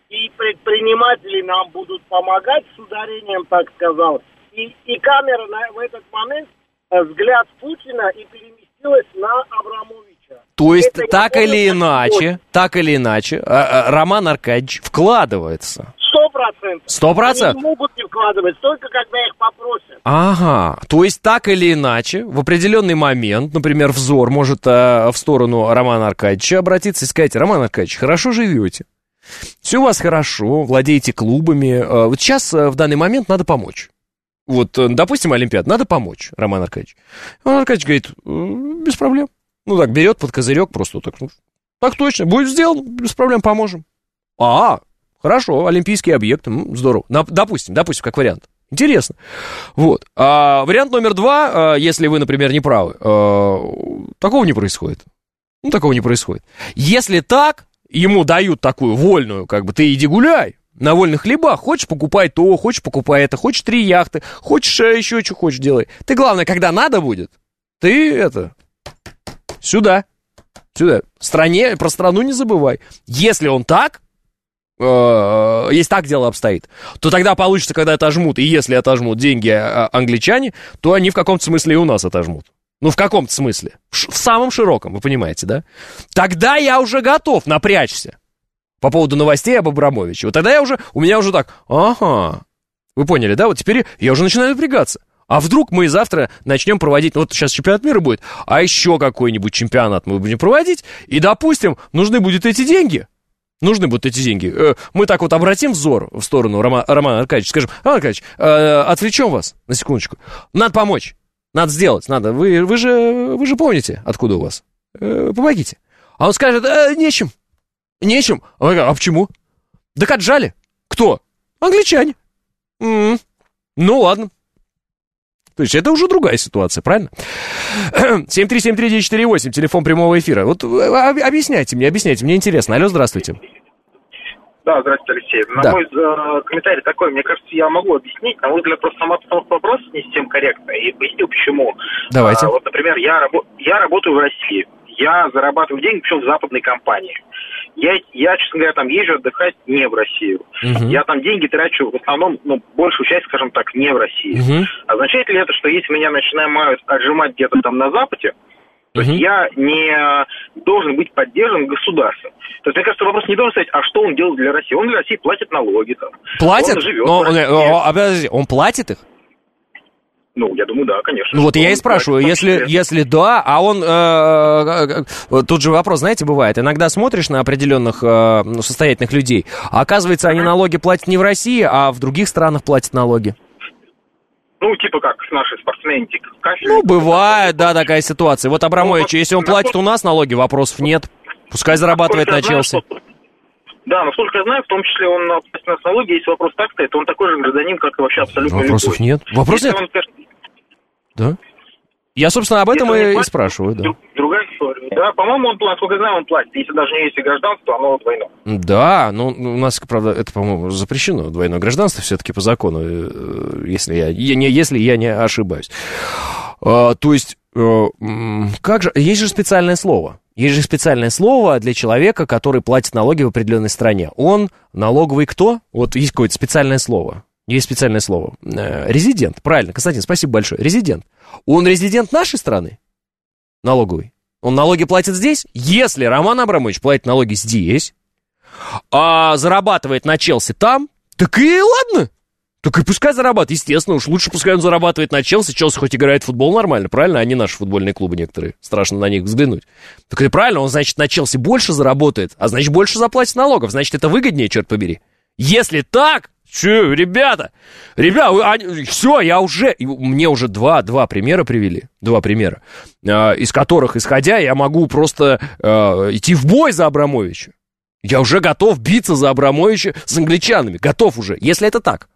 и предприниматели нам будут помогать с ударением, так сказал. И камера в этот момент взгляд Путина и переместилась на Абрамовича. То есть так или иначе, Роман Аркадьевич вкладывается. 100%. 100%? Они не могут не вкладывать, только когда их попросят. Ага, то есть так или иначе, в определенный момент, например, взор может в сторону Романа Аркадьевича обратиться и сказать: Роман Аркадьевич, хорошо живете, все у вас хорошо, владеете клубами, вот сейчас в данный момент надо помочь. Вот, допустим, Олимпиада, надо помочь, Роман Аркадьевич. Роман Аркадьевич говорит: без проблем. Ну так, берет под козырек просто так, так точно, будет сделано, без проблем, поможем. Хорошо, олимпийский объект, здорово. Допустим, как вариант. Интересно. Вот. Вариант номер 2, если вы, например, не правы, такого не происходит. Такого не происходит. Если так, ему дают такую вольную, как бы, ты иди гуляй на вольных хлебах, хочешь покупай то, хочешь покупай это, хочешь 3 яхты, хочешь еще что хочешь делай. Ты, главное, когда надо будет, ты сюда. Про страну не забывай. Если он так, если так дело обстоит, то тогда получится, когда отожмут, и если отожмут деньги англичане, то они в каком-то смысле и у нас отожмут. В каком-то смысле. В самом широком, вы понимаете, да? Тогда я уже готов напрячься по поводу новостей об Абрамовиче. Вот тогда у меня уже так, вы поняли, да? Вот теперь я уже начинаю напрягаться. А вдруг мы завтра начнем проводить, вот сейчас чемпионат мира будет, а еще какой-нибудь чемпионат мы будем проводить, и, допустим, нужны будут эти деньги. Мы так вот обратим взор в сторону Романа Аркадьевича, скажем: Роман Аркадьевич, отвлечем вас на секундочку. Надо помочь, надо сделать, надо. Вы же помните, откуда у вас. Помогите. А он скажет: нечем. А почему? Так отжали. Кто? Англичане. Ну ладно. То есть это уже другая ситуация, правильно? 7373948, телефон прямого эфира. Вот объясняйте мне интересно. Алло, здравствуйте. Да, здравствуйте, Алексей. Мой комментарий такой: мне кажется, я могу объяснить, на мой взгляд, просто сама постановка вопроса не совсем корректная, и поясню, почему. Давайте. Вот, например, я работаю в России, я зарабатываю деньги, причем в западной компании. Я, честно говоря, там езжу отдыхать не в Россию. Я там деньги трачу в основном, большую часть, скажем так, не в России. Означает ли это, что если меня начинают отжимать где-то там на Западе, то есть я не должен быть поддержан государством? То есть, мне кажется, вопрос не должен стоять: а что он делает для России? Он для России платит налоги там. Платит? Он живет подожди, он платит их? Я думаю, да, конечно. Вот я и спрашиваю, если да, а он... тут же вопрос, знаете, бывает. Иногда смотришь на определенных состоятельных людей, а оказывается, они налоги платят не в России, а в других странах платят налоги. Типа как наши спортсмены, кафель. Бывает, да, такая ситуация. Вот Абрамович, если он платит у нас налоги, вопросов нет. Пускай зарабатывает на Челси. Да, насколько я знаю, в том числе он платит на налоги. Если вопрос так стоит, то он такой же гражданин, как и вообще абсолютно вопросов любой. Нет. Вопросов нет? Да. Я, собственно, об этом и спрашиваю, да. Другая история. Да, по-моему, насколько я знаю, он платит. Если даже не есть гражданство, оно двойное. Да, у нас, правда, это, по-моему, запрещено, двойное гражданство, все-таки по закону, если я не ошибаюсь. То есть, как же, есть же специальное слово. Есть же специальное слово для человека, который платит налоги в определенной стране. Он налоговый кто? Вот есть какое-то специальное слово. Есть специальное слово. Резидент. Правильно, Константин, спасибо большое. Резидент. Он резидент нашей страны? Налоговый. Он налоги платит здесь? Если Роман Абрамович платит налоги здесь, а зарабатывает на Челси там, так и ладно. Так и пускай зарабатывает. Естественно, уж лучше пускай он зарабатывает на Челси. Челси хоть играет в футбол нормально, правильно? А не наши футбольные клубы некоторые. Страшно на них взглянуть. Так и правильно, он, значит, на Челси больше заработает, а значит, больше заплатит налогов. Значит, это выгоднее, черт побери. Если так... Ребята, все, мне уже два примера привели, из которых, исходя, я могу просто идти в бой за Абрамовича. Я уже готов биться за Абрамовича с англичанами, готов уже, если это так.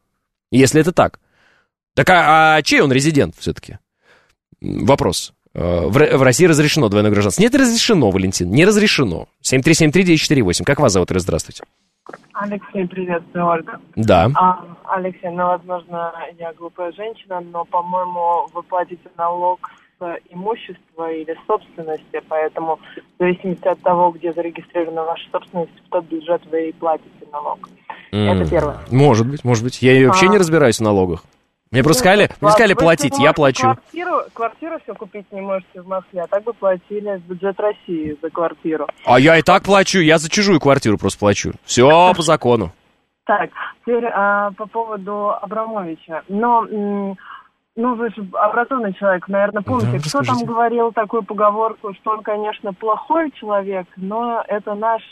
Так, а чей он резидент все-таки? Вопрос. В России разрешено двойное гражданство? Нет, разрешено, Валентин, не разрешено. 7373948, как вас зовут? Здравствуйте. Алексей, приветствую, Ольга. Да. Алексей, возможно, я глупая женщина, но, по-моему, вы платите налог с имущества или собственности, поэтому в зависимости от того, где зарегистрирована ваша собственность, в тот бюджет вы и платите налог. Это первое. Может быть. Я вообще не разбираюсь в налогах. Мне просто сказали платить, я плачу. Квартиру все купить не можете в Москве, а так бы платили в бюджет России за квартиру. А я и так плачу, я за чужую квартиру просто плачу. Все по закону. Так, теперь по поводу Абрамовича. Вы же образованный человек, наверное, помните, Да, кто там говорил такую поговорку, что он, конечно, плохой человек, но это наш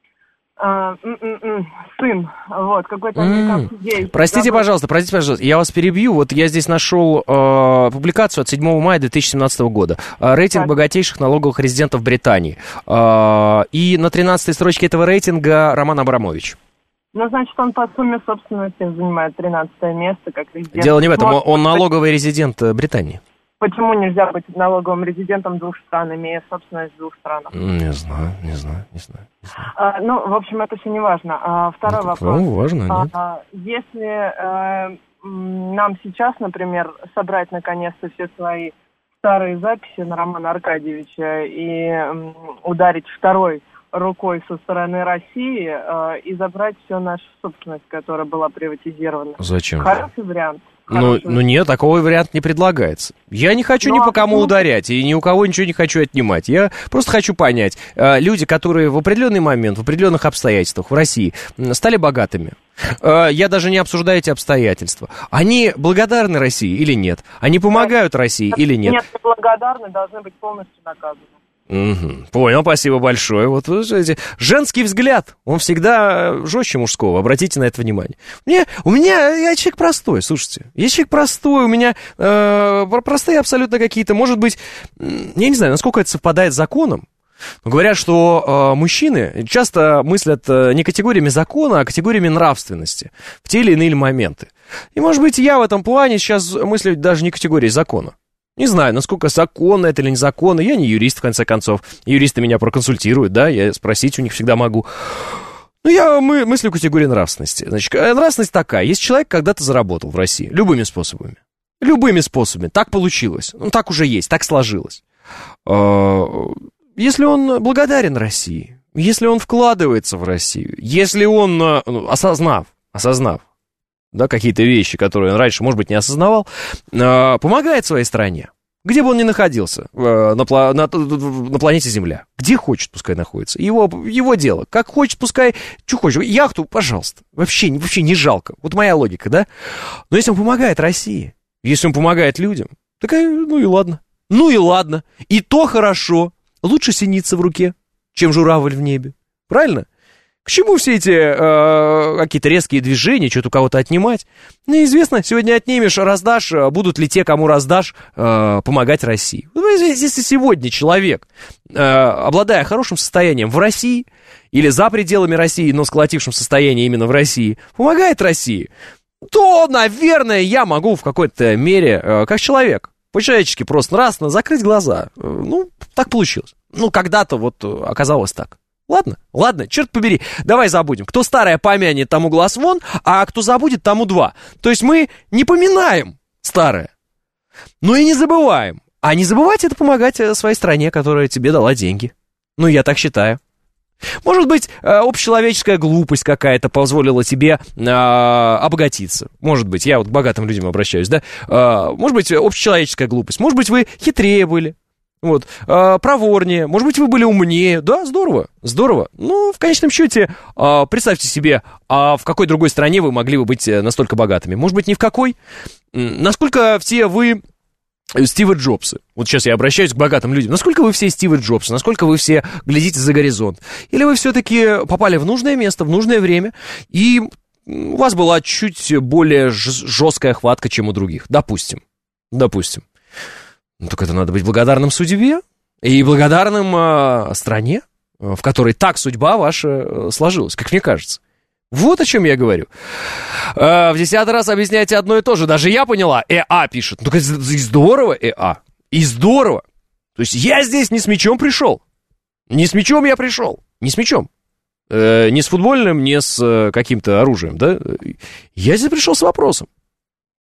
сын, вот, какой-то американский гей. Простите, пожалуйста, я вас перебью. Вот я здесь нашел публикацию от 7 мая 2017 года. Рейтинг богатейших налоговых резидентов Британии. И на 13-й строчке этого рейтинга Роман Абрамович. Значит, он по сумме собственности занимает 13-е место, как резидент. Дело не в этом, он налоговый резидент Британии. Почему нельзя быть налоговым резидентом двух стран, имея собственность в двух странах? Не знаю. В общем, это все не важно. Второй вопрос. Важно, нет? Если нам сейчас, например, собрать наконец-то все свои старые записи на Романа Аркадьевича и ударить второй рукой со стороны России и забрать всю нашу собственность, которая была приватизирована. Зачем? Хороший вариант. Нет, такой вариант не предлагается. Я не хочу ни по кому ударять, и ни у кого ничего не хочу отнимать. Я просто хочу понять, люди, которые в определенный момент, в определенных обстоятельствах в России стали богатыми, я даже не обсуждаю эти обстоятельства, они благодарны России или нет? Они помогают России или нет? Нет, благодарны, должны быть полностью наказаны. Понял, спасибо большое. Вот вы знаете, женский взгляд, он всегда жестче мужского, обратите на это внимание. Я человек простой, слушайте, я человек простой, у меня простые абсолютно какие-то, может быть, я не знаю, насколько это совпадает с законом, но говорят, что мужчины часто мыслят не категориями закона, а категориями нравственности в те или иные моменты. И, может быть, я в этом плане сейчас мыслю даже не категорией закона. Не знаю, насколько законно это или незаконно. Я не юрист, в конце концов. Юристы меня проконсультируют, да, я спросить у них всегда могу. Я мыслю категории нравственности. Значит, нравственность такая. Если человек когда-то заработал в России любыми способами, так получилось, так уже есть, так сложилось. Если он благодарен России, если он вкладывается в Россию, если он, осознав, да, какие-то вещи, которые он раньше, может быть, не осознавал, помогает своей стране, где бы он ни находился, на планете Земля, где хочет, пускай находится, его дело, как хочет, пускай, что хочет, яхту, пожалуйста, вообще не жалко, вот моя логика, да, но если он помогает России, если он помогает людям, так и ладно, и то хорошо, лучше синица в руке, чем журавль в небе, правильно? К чему все эти какие-то резкие движения, что-то у кого-то отнимать? Неизвестно, сегодня отнимешь, раздашь, будут ли те, кому раздашь, помогать России. Если сегодня человек, обладая хорошим состоянием в России, или за пределами России, но сколотившим состояние именно в России, помогает России, то, наверное, я могу в какой-то мере, как человек, по-человечески просто нравственно закрыть глаза. Так получилось. Когда-то вот оказалось так. Ладно, черт побери, давай забудем. Кто старое помянет, тому глаз вон, а кто забудет, тому два. То есть мы не поминаем старое, но и не забываем. А не забывать — это помогать своей стране, которая тебе дала деньги. Я так считаю. Может быть, общечеловеческая глупость какая-то позволила тебе обогатиться. Может быть, я вот к богатым людям обращаюсь, да? Может быть, общечеловеческая глупость. Может быть, вы хитрее были. Проворнее, может быть, вы были умнее. Да, здорово. В конечном счете, представьте себе, в какой другой стране вы могли бы быть настолько богатыми. Может быть, ни в какой. Насколько все вы Стивы Джобсы. Вот сейчас я обращаюсь к богатым людям. Насколько вы все Стивы Джобсы? Насколько вы все глядите за горизонт? Или вы все-таки попали в нужное место, в нужное время, и у вас была чуть более жесткая хватка, чем у других? Допустим. Так это надо быть благодарным судьбе и благодарным стране, в которой так судьба ваша сложилась, как мне кажется. Вот о чем я говорю. В 10-й раз объясняйте одно и то же. Даже я поняла. Пишет. И здорово, И здорово. То есть я здесь не с мячом пришел. Не с мячом я пришел. Не с мячом. Не с футбольным, не с каким-то оружием, да? Я здесь пришел с вопросом.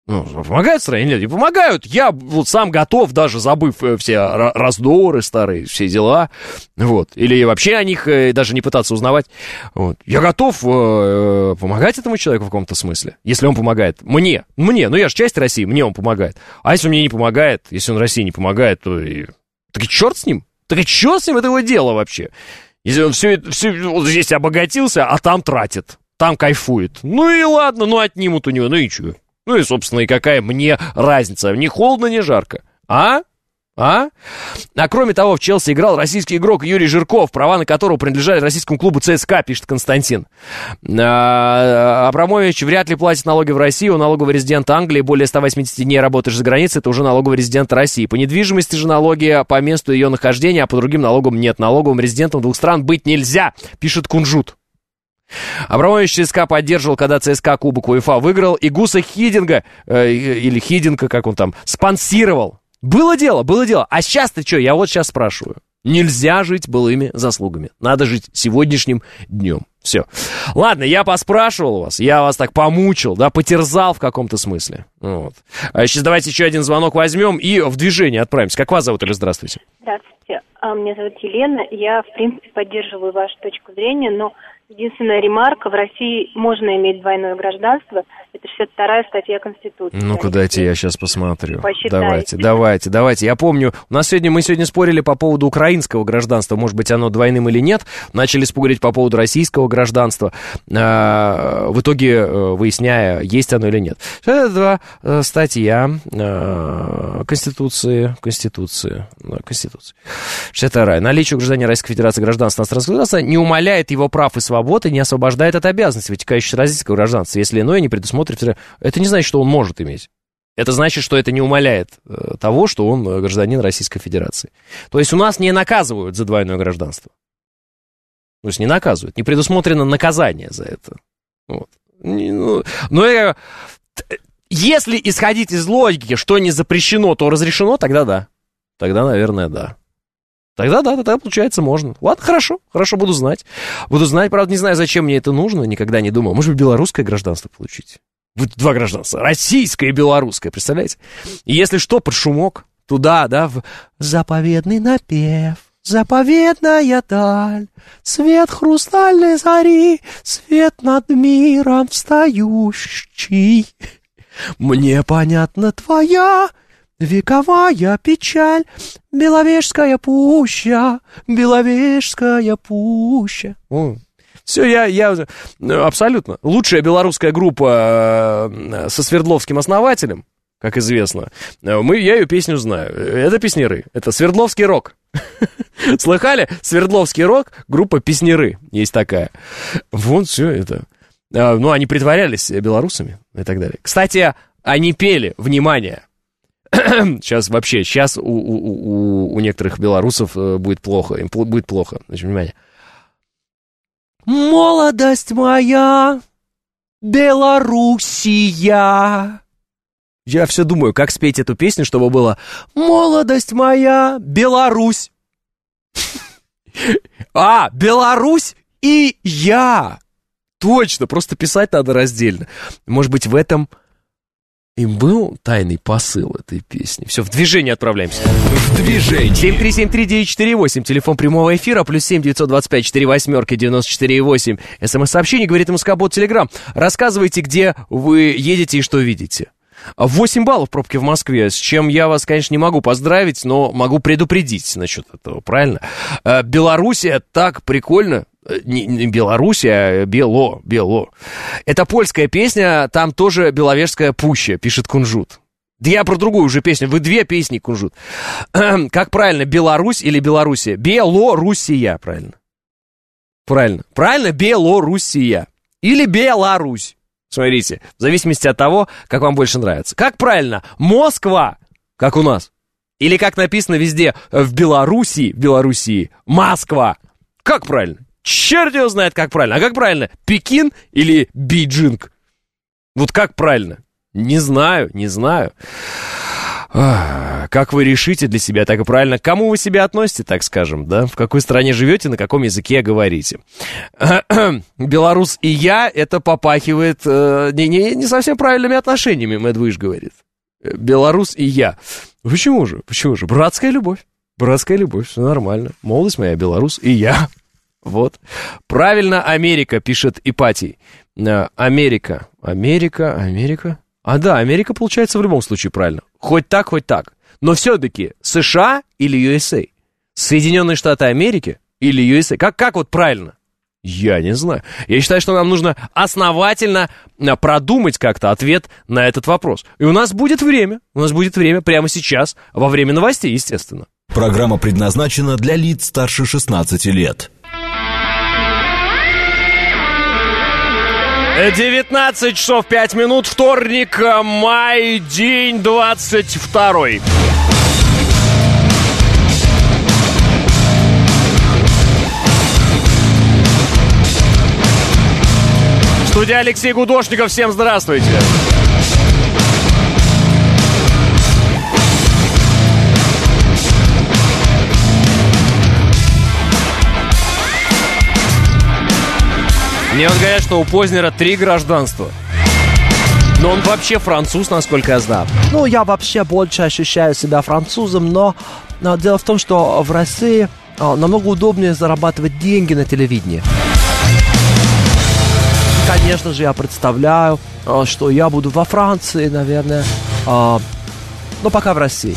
Ну, помогают стране? Нет, не помогают. Я вот сам готов, даже забыв все раздоры старые, все дела, вот, или вообще о них даже не пытаться узнавать, вот. Я готов помогать этому человеку в каком-то смысле, если он помогает мне, ну я же часть России, мне он помогает. А если он мне не помогает, если он России не помогает, то так и черт с ним, это его дело вообще. Если он все вот здесь обогатился, а там тратит, там кайфует, ну и ладно, ну отнимут у него, ну и чё? Ну и, собственно, и какая мне разница? Ни холодно, ни жарко. А кроме того, в Челси играл российский игрок Юрий Жирков, права на которого принадлежали российскому клубу ЦСКА, пишет Константин. Абрамович вряд ли платит налоги в России, он налоговый резидент Англии, более 180 дней работаешь за границей, это уже налоговый резидент России. По недвижимости же налоги по месту ее нахождения, а по другим налогам нет. Налоговым резидентом двух стран быть нельзя, пишет Кунжут. Абрамович ЦСКА поддерживал, когда ЦСКА Кубок УЕФА выиграл, и Гуса Хидинга, или Хидинга, как он там, спонсировал. Было дело. А сейчас-то что? Я вот сейчас спрашиваю. Нельзя жить былыми заслугами. Надо жить сегодняшним днем. Все. Ладно, я поспрашивал вас, я вас так помучил, да, потерзал в каком-то смысле. Вот. А сейчас давайте еще один звонок возьмем и в движение отправимся. Как вас зовут, или здравствуйте? Здравствуйте. Меня зовут Елена. Я, в принципе, поддерживаю вашу точку зрения, но единственная ремарка: в России можно иметь двойное гражданство. Это 62-я статья Конституции. Ну-ка, дайте я сейчас посмотрю. Давайте. Я помню, мы сегодня спорили по поводу украинского гражданства. Может быть, оно двойным или нет. Начали спорить по поводу российского гражданства. В итоге, выясняя, есть оно или нет. Это статья Конституции. 62-я. Наличие у гражданина Российской Федерации гражданства иностранного государства не умаляет его прав и свобод и не освобождает от обязанностей, вытекающих из российского гражданства, если иное не предусмотрено. Это не значит, что он может иметь. Это значит, что это не умаляет того, что он гражданин Российской Федерации. То есть у нас не наказывают за двойное гражданство. То есть не наказывают. Не предусмотрено наказание за это. Вот. Если исходить из логики, что не запрещено, то разрешено, тогда да. Тогда, наверное, да. Тогда получается, можно. Ладно, хорошо, буду знать. Правда, не знаю, зачем мне это нужно, никогда не думал. Может быть, белорусское гражданство получить? Будет два гражданства, российское и белорусское, представляете? И если что, под шумок, туда, да, в заповедный напев, заповедная даль, свет хрустальной зари, свет над миром встающий. Мне понятна твоя вековая печаль, Беловежская пуща. Все, я абсолютно. Лучшая белорусская группа со Свердловским основателем, как известно. Я ее песню знаю. Это Песняры. Это Свердловский рок. Слыхали? Свердловский рок, группа Песняры. Есть такая. Вот все это. Они притворялись белорусами и так далее. Кстати, они пели, внимание. Сейчас у некоторых белорусов будет плохо. Им будет плохо. Значит, внимание. Молодость моя, Белоруссия. Я все думаю, как спеть эту песню, чтобы было молодость моя, Беларусь. Беларусь и я. Точно, просто писать надо раздельно. Может быть, в этом и был тайный посыл этой песни. Все, в движение отправляемся. В движение. 7373948, телефон прямого эфира, +7 925 48 94,8. СМС-сообщение, говорит МСК-бот Телеграм. Рассказывайте, где вы едете и что видите. 8 баллов пробки в Москве, с чем я вас, конечно, не могу поздравить, но могу предупредить насчет этого, правильно? Белоруссия так прикольно. Не Беларусь, а Бело. Это польская песня, там тоже Беловежская пуща, пишет Кунжут. Да я про другую уже песню, вы две песни, Кунжут. Как правильно, Беларусь или Белоруссия? Белоруссия, правильно. Правильно, Белоруссия. Или Беларусь. Смотрите, в зависимости от того, как вам больше нравится. Как правильно, Москва, как у нас. Или как написано везде, в Белоруссии, Москва. Как правильно? Черт его знает, как правильно. А как правильно? Пекин или Бейджинг? Вот как правильно? Не знаю. Как вы решите для себя, так и правильно. К кому вы себя относите, так скажем, да? В какой стране живете, на каком языке говорите. Белорус и я, это попахивает не совсем правильными отношениями, Мэдвиш говорит. Белорус и я. Почему же? Братская любовь, все нормально. Молодость моя, белорус и я. Вот. Правильно, Америка, пишет Ипатий. Америка. А да, Америка получается в любом случае правильно. Хоть так. Но все-таки США или USA? Соединенные Штаты Америки или USA? Как вот правильно? Я не знаю. Я считаю, что нам нужно основательно продумать как-то ответ на этот вопрос. И у нас будет время прямо сейчас, во время новостей, естественно. Программа предназначена для лиц старше 16 лет. 19 часов 5 минут, вторник, май, день 22. Студия Алексей Гудошников, всем здравствуйте. Мне вот говорят, что у Познера 3 гражданства. Но он вообще француз, насколько я знаю. Ну, я вообще больше ощущаю себя французом, но дело в том, что в России намного удобнее зарабатывать деньги на телевидении. Конечно же, я представляю, что я буду во Франции, наверное, но пока в России.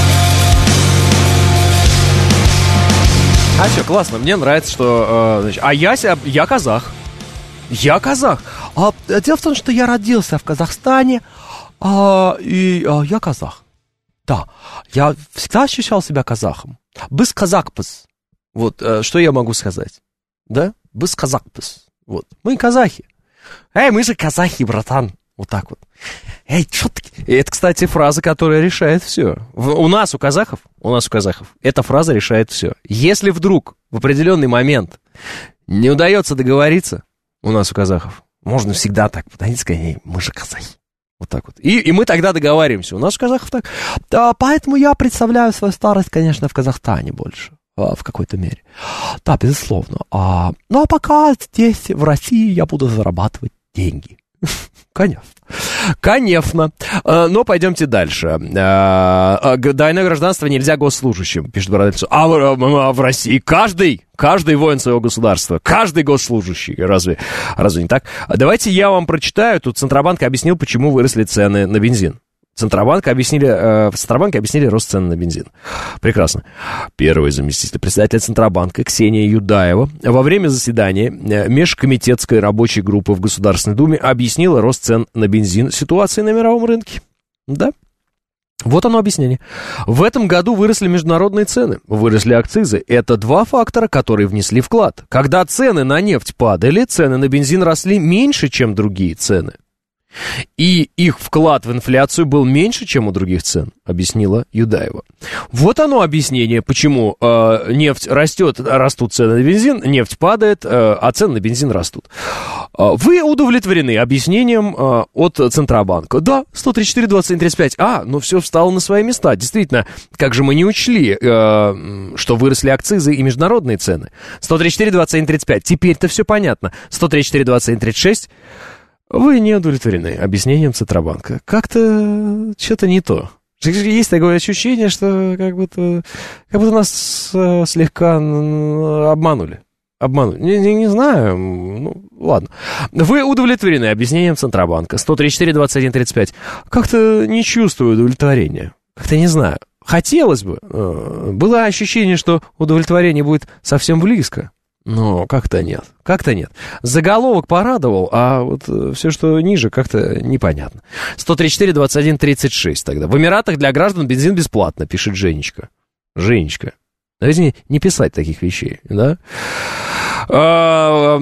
А что, классно, мне нравится, что... я казах. Я казах. Дело в том, что я родился в Казахстане, и я казах. Да, я всегда ощущал себя казахом. Біз казакпыз. Вот, что я могу сказать? Да? Біз казакпыз. Вот, мы казахи. Мы же казахи, братан. Вот так вот. Что ты... Это, кстати, фраза, которая решает все. У нас, у казахов, эта фраза решает все. Если вдруг в определенный момент не удается договориться, у нас, у казахов, можно всегда так подойти и сказать, мы же казахи. Вот так вот. И мы тогда договариваемся. У нас, у казахов, так. Да, поэтому я представляю свою старость, конечно, в Казахстане больше. В какой-то мере. Да, безусловно. Ну, а пока здесь, в России, я буду зарабатывать деньги. Конечно. Но пойдемте дальше. Двойное гражданство нельзя госслужащим, пишет Бородельцев. А в России каждый воин своего государства, каждый госслужащий. Разве не так? Давайте я вам прочитаю. Тут Центробанк объяснил, почему выросли цены на бензин. В Центробанке объяснили рост цен на бензин. Прекрасно. Первый заместитель председателя Центробанка Ксения Юдаева во время заседания межкомитетской рабочей группы в Государственной Думе объяснила рост цен на бензин ситуацией на мировом рынке. Да. Вот оно объяснение. В этом году выросли международные цены, выросли акцизы. Это два фактора, которые внесли вклад. Когда цены на нефть падали, цены на бензин росли меньше, чем другие цены. И их вклад в инфляцию был меньше, чем у других цен, объяснила Юдаева. Вот оно объяснение, почему нефть растет, растут цены на бензин, нефть падает, а цены на бензин растут. Вы удовлетворены объяснением от Центробанка? Да, 134-27-35. Ну все встало на свои места. Действительно, как же мы не учли, что выросли акцизы и международные цены? 134-27-35. Теперь-то все понятно. 134-27-36. Вы не удовлетворены объяснением Центробанка. Как-то что-то не то. Есть такое ощущение, что как будто нас слегка обманули. Не знаю, ну, ладно. Вы удовлетворены объяснением Центробанка. 134-21-35. Как-то не чувствую удовлетворения. Как-то не знаю. Хотелось бы. Было ощущение, что удовлетворение будет совсем близко. Но как-то нет. Заголовок порадовал, а вот все, что ниже, как-то непонятно. 134-21-36 тогда. В Эмиратах для граждан бензин бесплатно, пишет Женечка. Давайте не писать таких вещей, да? Для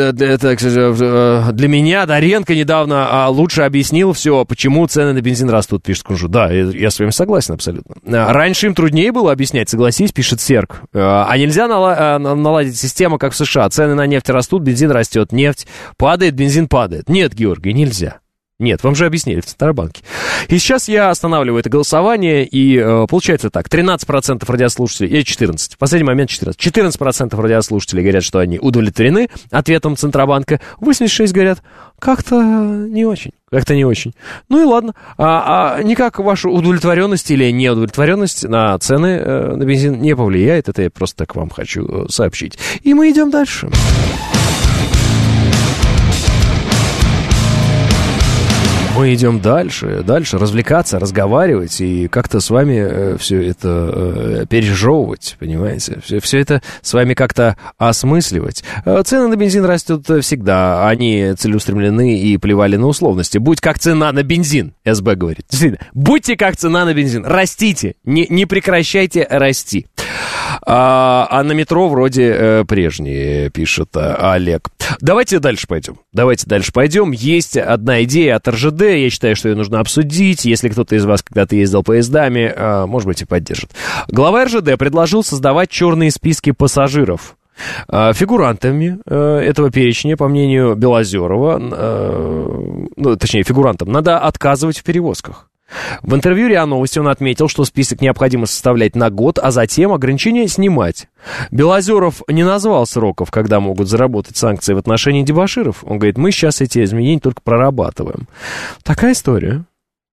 меня Доренко недавно лучше объяснил все, почему цены на бензин растут, пишет Кунжу. Да, я с вами согласен абсолютно. Раньше им труднее было объяснять, согласись, пишет Серк. А нельзя наладить систему, как в США. Цены на нефть растут, бензин растет, нефть падает, бензин падает. Нет, Георгий, нельзя. Нет, вам же объяснили в Центробанке. И сейчас я останавливаю это голосование, и получается так. 13% радиослушателей, или 14%, в последний момент 14%. 14% радиослушателей говорят, что они удовлетворены ответом Центробанка. 86% говорят, как-то не очень. Как-то не очень. Ну и ладно. Никак ваша удовлетворенность или неудовлетворенность на цены на бензин не повлияет. Это я просто так вам хочу сообщить. И мы идем дальше. Мы идем дальше, развлекаться, разговаривать и как-то с вами все это пережевывать, понимаете? Все это с вами как-то осмысливать. Цены на бензин растут всегда, они целеустремлены и плевали на условности. Будь как цена на бензин, СБ говорит. Действительно, будьте как цена на бензин, растите, не прекращайте расти. А на метро вроде прежние, пишет Олег. Давайте дальше пойдем. Есть одна идея от РЖД, я считаю, что ее нужно обсудить. Если кто-то из вас когда-то ездил поездами, может быть, и поддержит. Глава РЖД предложил создавать черные списки пассажиров. Фигурантами этого перечня, по мнению Белозерова, фигурантам, надо отказывать в перевозках. В интервью РИА Новости он отметил, что список необходимо составлять на год, а затем ограничения снимать. Белозеров не назвал сроков, когда могут заработать санкции в отношении дебоширов. Он говорит, мы сейчас эти изменения только прорабатываем. Такая история.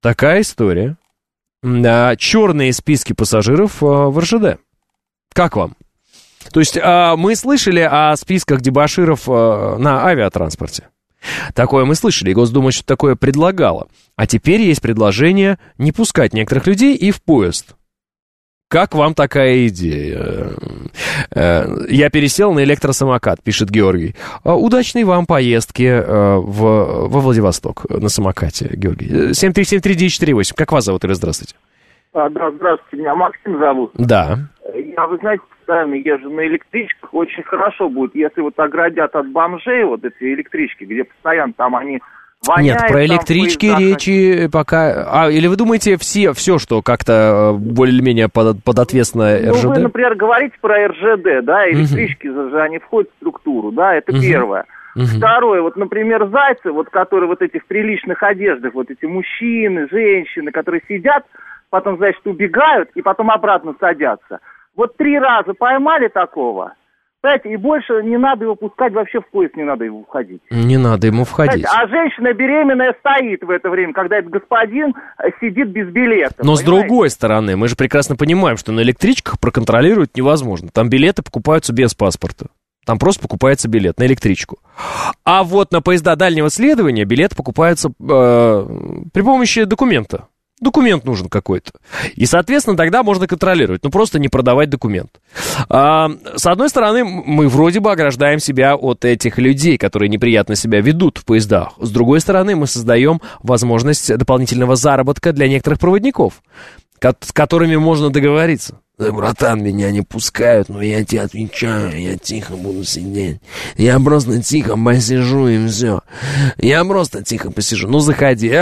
Черные списки пассажиров в РЖД. Как вам? То есть мы слышали о списках дебоширов на авиатранспорте. Такое мы слышали, и Госдума что-то такое предлагала. А теперь есть предложение не пускать некоторых людей и в поезд. Как вам такая идея? Я пересел на электросамокат, пишет Георгий. Удачной вам поездки во Владивосток на самокате, Георгий. 7373948. Как вас зовут, Ира? Здравствуйте. Да, здравствуйте, меня Максим зовут. Да. Вы знаете, постоянно езжу на электричках. Очень хорошо будет, если вот оградят от бомжей вот эти электрички, где постоянно там они воняют. Нет, про электрички речи пока... или вы думаете, все, что как-то более-менее подответственно РЖД? Вы, например, говорите про РЖД, да, электрички же, они входят в структуру, да, это первое. Второе, вот, например, зайцы, вот, которые вот эти в приличных одеждах, вот эти мужчины, женщины, которые сидят, потом, значит, убегают и потом обратно садятся. Вот 3 раза поймали такого, знаете, и больше не надо его пускать, вообще в поезд не надо его входить. Не надо ему входить. Знаете, а женщина беременная стоит в это время, когда этот господин сидит без билета. Но понимаете? С другой стороны, мы же прекрасно понимаем, что на электричках проконтролировать невозможно. Там билеты покупаются без паспорта. Там просто покупается билет на электричку. А вот на поезда дальнего следования билеты покупаются при помощи документа. Документ нужен какой-то. И, соответственно, тогда можно контролировать. Просто не продавать документ. С одной стороны, мы вроде бы ограждаем себя от этих людей, которые неприятно себя ведут в поездах. С другой стороны, мы создаем возможность дополнительного заработка для некоторых проводников, с которыми можно договориться. Братан, меня не пускают, но я тебе отвечаю, я тихо буду сидеть. Я просто тихо посижу и все. Я просто тихо посижу. Ну, заходи.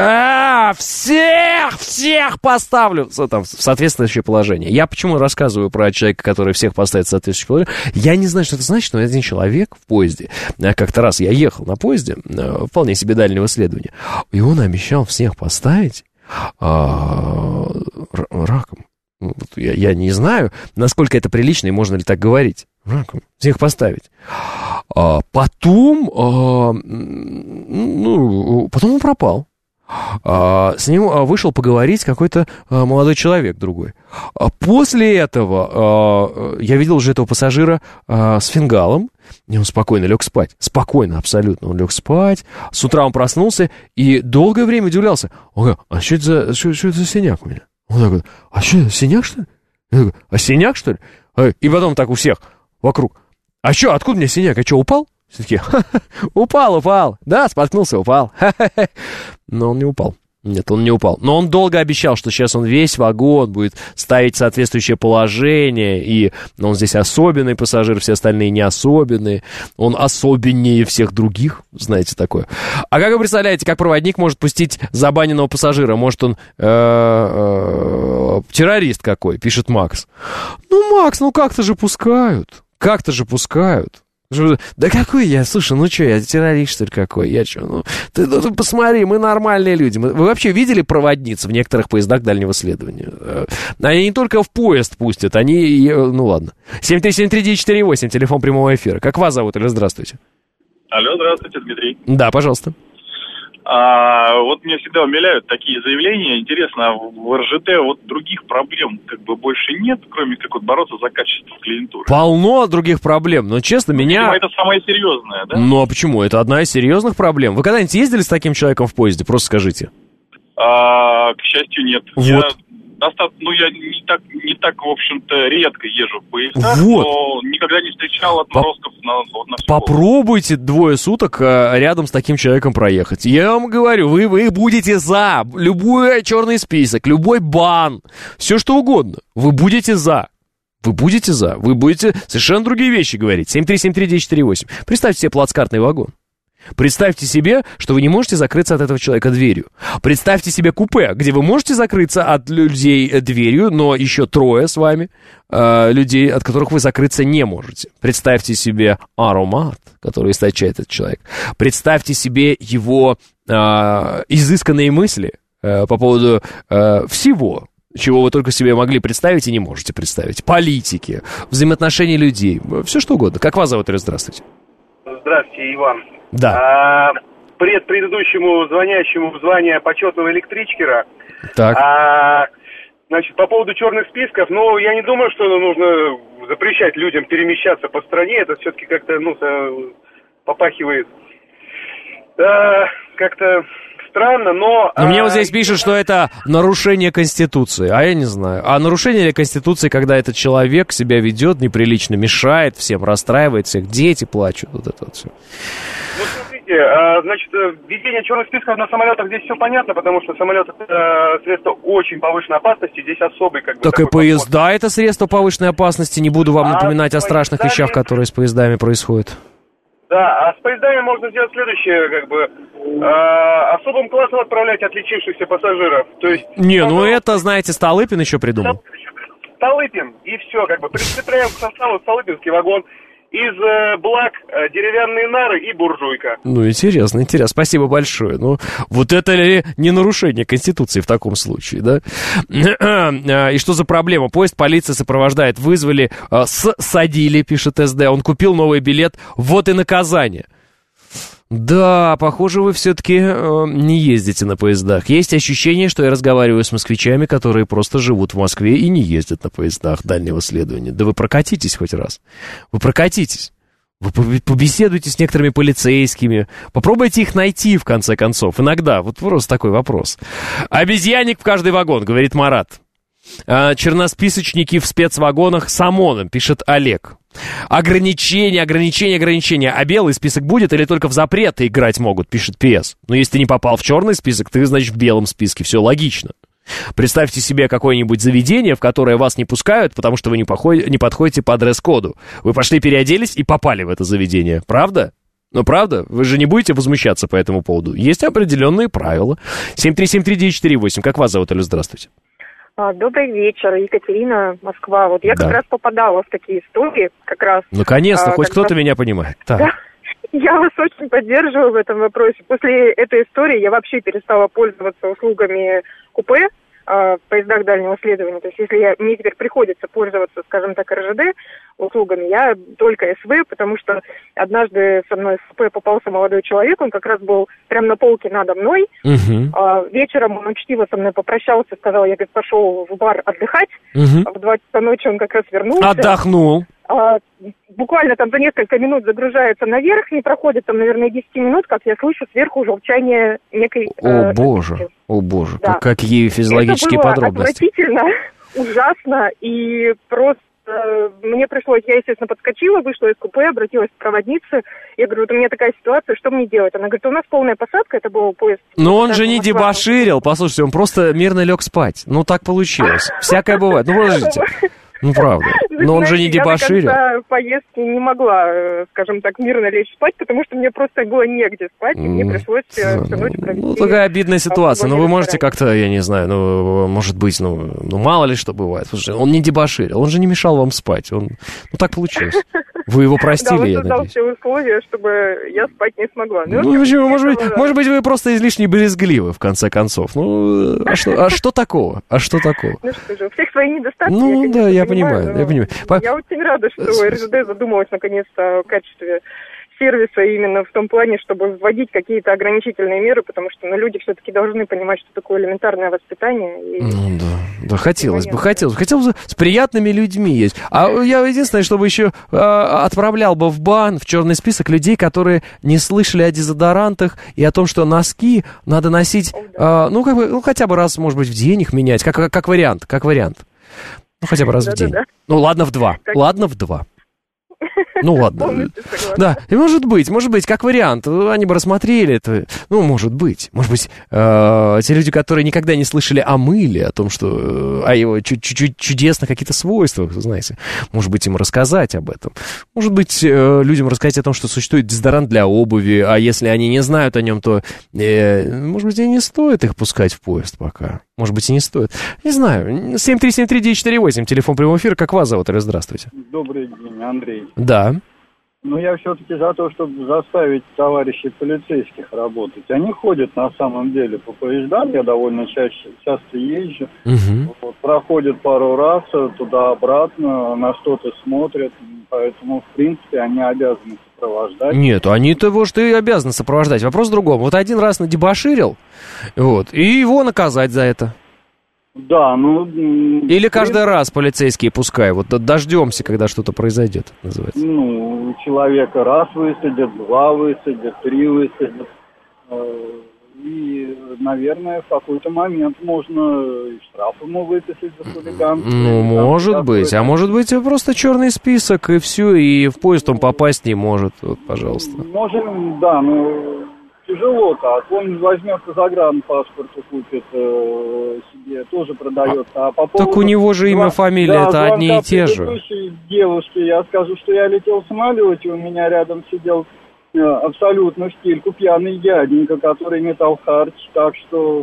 Всех поставлю в соответствующее положение. Я почему рассказываю про человека, который всех поставит в соответствующее положение? Я не знаю, что это значит, но один человек в поезде. Как-то раз я ехал на поезде, вполне себе дальнего следования, и он обещал всех поставить раком. Я не знаю, насколько это прилично и можно ли так говорить. Раком. Всех поставить. Потом он пропал. С ним вышел поговорить какой-то молодой человек другой. После этого я видел уже этого пассажира с фингалом, и он спокойно лег спать. Спокойно, абсолютно. Он лег спать. С утра он проснулся и долгое время удивлялся. Он говорит, а что это за синяк у меня? Он такой, а что, синяк, что ли? Я говорю, а синяк, что ли? И потом так у всех вокруг. А что, откуда у меня синяк? А что, упал? Все таки упал. Да, споткнулся, упал. Но он не упал. Нет, он не упал. Но он долго обещал, что сейчас он весь вагон будет ставить соответствующее положение, и он здесь особенный пассажир, все остальные не особенные. Он особеннее всех других, знаете такое. А как вы представляете, как проводник может пустить забаненного пассажира? Может, он террорист какой, пишет Макс. Ну, Макс, ну как-то же пускают. Да какой я? Слушай, ну что, я террорист, что ли, какой? Я что? Ну, ты посмотри, мы нормальные люди. Вы вообще видели проводниц в некоторых поездах дальнего следования? Они не только в поезд пустят, они... Ну, ладно. 7373948, телефон прямого эфира. Как вас зовут? Или здравствуйте? Алло, здравствуйте, Дмитрий. Да, пожалуйста. Вот меня всегда умиляют такие заявления. Интересно, в РЖД вот других проблем как бы больше нет, кроме как вот бороться за качество клиентуры? Полно других проблем, но честно, меня... Это самое серьезное, да? Ну, а почему? Это одна из серьезных проблем. Вы когда-нибудь ездили с таким человеком в поезде? Просто скажите. К счастью, нет. Вот. Я не так, в общем-то, редко езжу в поездах, вот. Но никогда не встречал отморозков на всю Попробуйте 2 суток рядом с таким человеком проехать. Я вам говорю, вы будете за любой черный список, любой бан, все что угодно. Вы будете за. Вы будете совершенно другие вещи говорить. 7373948. Представьте себе плацкартный вагон. Представьте себе, что вы не можете закрыться от этого человека дверью. Представьте себе купе, где вы можете закрыться от людей дверью, но еще 3 с вами людей, от которых вы закрыться не можете. Представьте себе аромат, который источает этот человек. Представьте себе его изысканные мысли по поводу всего, чего вы только себе могли представить и не можете представить. Политики, взаимоотношения людей, все что угодно. Как вас зовут, или здравствуйте? Здравствуйте, Иван. Да. Предыдущему звонящему в звание почетного электричкера. Так. Значит, по поводу черных списков, я не думаю, что нужно запрещать людям перемещаться по стране. Это все-таки как-то, попахивает как-то странно, но... Но мне вот здесь пишут, что это нарушение Конституции, а я не знаю. А нарушение Конституции, когда этот человек себя ведет неприлично, мешает всем, расстраивает всех, дети плачут, вот это вот все. Ну, смотрите, значит, введение черных списков на самолетах здесь все понятно, потому что самолет это средство очень повышенной опасности, здесь особый как бы... Так и поезда это средство повышенной опасности, не буду вам напоминать о страшных вещах, которые с поездами происходят. Да, а с поездами можно сделать следующее, особым классом отправлять отличившихся пассажиров. То есть... это, знаете, Столыпин еще придумал. Столыпин, и все, прицепляем к составу Столыпинский вагон. Из благ деревянные нары и буржуйка. Интересно. Спасибо большое. Вот это ли не нарушение Конституции в таком случае, да? И что за проблема? Поезд полиция сопровождает. Вызвали, садили, пишет СД. Он купил новый билет. Вот и наказание. Да, похоже, вы все-таки не ездите на поездах. Есть ощущение, что я разговариваю с москвичами, которые просто живут в Москве и не ездят на поездах дальнего следования. Да вы прокатитесь хоть раз. Вы прокатитесь. Вы побеседуйте с некоторыми полицейскими. Попробуйте их найти, в конце концов. Иногда. Вот просто такой вопрос. Обезьянник в каждый вагон, говорит Марат. Черносписочники в спецвагонах с ОМОНом, пишет Олег. Ограничения. А белый список будет или только в запреты играть могут, пишет ПС. Но если ты не попал в черный список, ты, значит, в белом списке. Все логично. Представьте себе какое-нибудь заведение, в которое вас не пускают, потому что вы не подходите по дресс-коду. Вы пошли, переоделись и попали в это заведение. Правда? Правда? Вы же не будете возмущаться по этому поводу. Есть определенные правила. 7373948. Как вас зовут, Алло, здравствуйте. Добрый вечер, Екатерина, Москва. Вот я как раз попадала в такие истории, как раз... Наконец-то, хоть кто-то меня понимает. Так. Да, я вас очень поддерживаю в этом вопросе. После этой истории я вообще перестала пользоваться услугами купе в поездах дальнего следования. То есть если мне теперь приходится пользоваться, скажем так, РЖД услугами, я только СВ, потому что однажды со мной в купе попался молодой человек, он как раз был прямо на полке надо мной. Вечером он учтиво со мной попрощался, сказал, я, говорит, пошел в бар отдыхать. В 2 часа ночи он как раз вернулся. Отдохнул. Буквально там за несколько минут загружается наверх, не проходит там, наверное, 10 минут, как я слышу сверху журчание некой... О боже, да. Какие физиологические подробности. Это было отвратительно, ужасно, и просто мне пришлось, я, естественно, подскочила, вышла из купе, обратилась к проводнице, я говорю, вот у меня такая ситуация, что мне делать? Она говорит, у нас полная посадка, это был поезд... Но он же не дебоширил, послушайте, он просто мирно лег спать, так получилось, всякое бывает, подождите. Правда. Но он же не дебоширил. Я до конца поездки не могла, скажем так, мирно лечь спать, потому что мне просто было негде спать, и мне пришлось всю ночь провести. Ну, такая обидная ситуация. Но вы можете как-то, я не знаю, может быть, мало ли что бывает. Слушайте, он не дебоширил, он же не мешал вам спать. Так получилось. Вы его простили, я надеюсь. Да, он создал все условия, чтобы я спать не смогла. Почему? Может быть, вы просто излишне брезгливы, в конце концов. А что такого? Ну что же, у всех свои недостатки. Я понимаю. Я очень рада, что РЖД задумалась наконец-то о качестве сервиса именно в том плане, чтобы вводить какие-то ограничительные меры, потому что люди все-таки должны понимать, что такое элементарное воспитание. Да, хотелось бы с приятными людьми есть. А я единственное, чтобы еще отправлял бы в бан, в черный список людей, которые не слышали о дезодорантах и о том, что носки надо носить, хотя бы раз, может быть, в день их менять, как вариант. Ну, хотя бы раз в день. Ну, ладно, в два. Ну, ладно. Да, и может быть, как вариант, они бы рассмотрели это. Ну, может быть, те люди, которые никогда не слышали о мыле, о том, что о его чудесных каких-то свойствах, знаете, может быть, им рассказать об этом. Может быть, людям рассказать о том, что существует дезодорант для обуви, а если они не знают о нем, то, может быть, и не стоит их пускать в поезд пока. Может быть, и не стоит. Не знаю. 7373948, телефон прямого эфира. Как вас зовут? Здравствуйте. Добрый день, Андрей. Да. Я все-таки за то, чтобы заставить товарищей полицейских работать. Они ходят, на самом деле, по поездам. Я довольно часто езжу. Угу. Проходят пару раз туда-обратно, на что-то смотрят. Поэтому, в принципе, они обязаны сопровождать. Нет, они-то, может, и обязаны сопровождать. Вопрос в другом. Вот один раз надебоширил, и его наказать за это. Да, Или каждый раз полицейские пускай. Вот дождемся, когда что-то произойдет, называется. Человека раз высадят, 2 высадят, 3 высадят. И, наверное, в какой-то момент можно и штраф ему выписать за хулиганство. Может быть. А может быть, просто черный список, и все, и в поезд он попасть не может. Вот, пожалуйста. Можем, да, тяжело так. Он возьмет загранпаспорт и купит себе, тоже продается. А по поводу... Так у него же имя, фамилия, это одни и те же. Девушке я скажу, что я летел в самолете, у меня рядом сидел абсолютно в стельку пьяный дяденька, который метал харч, так что...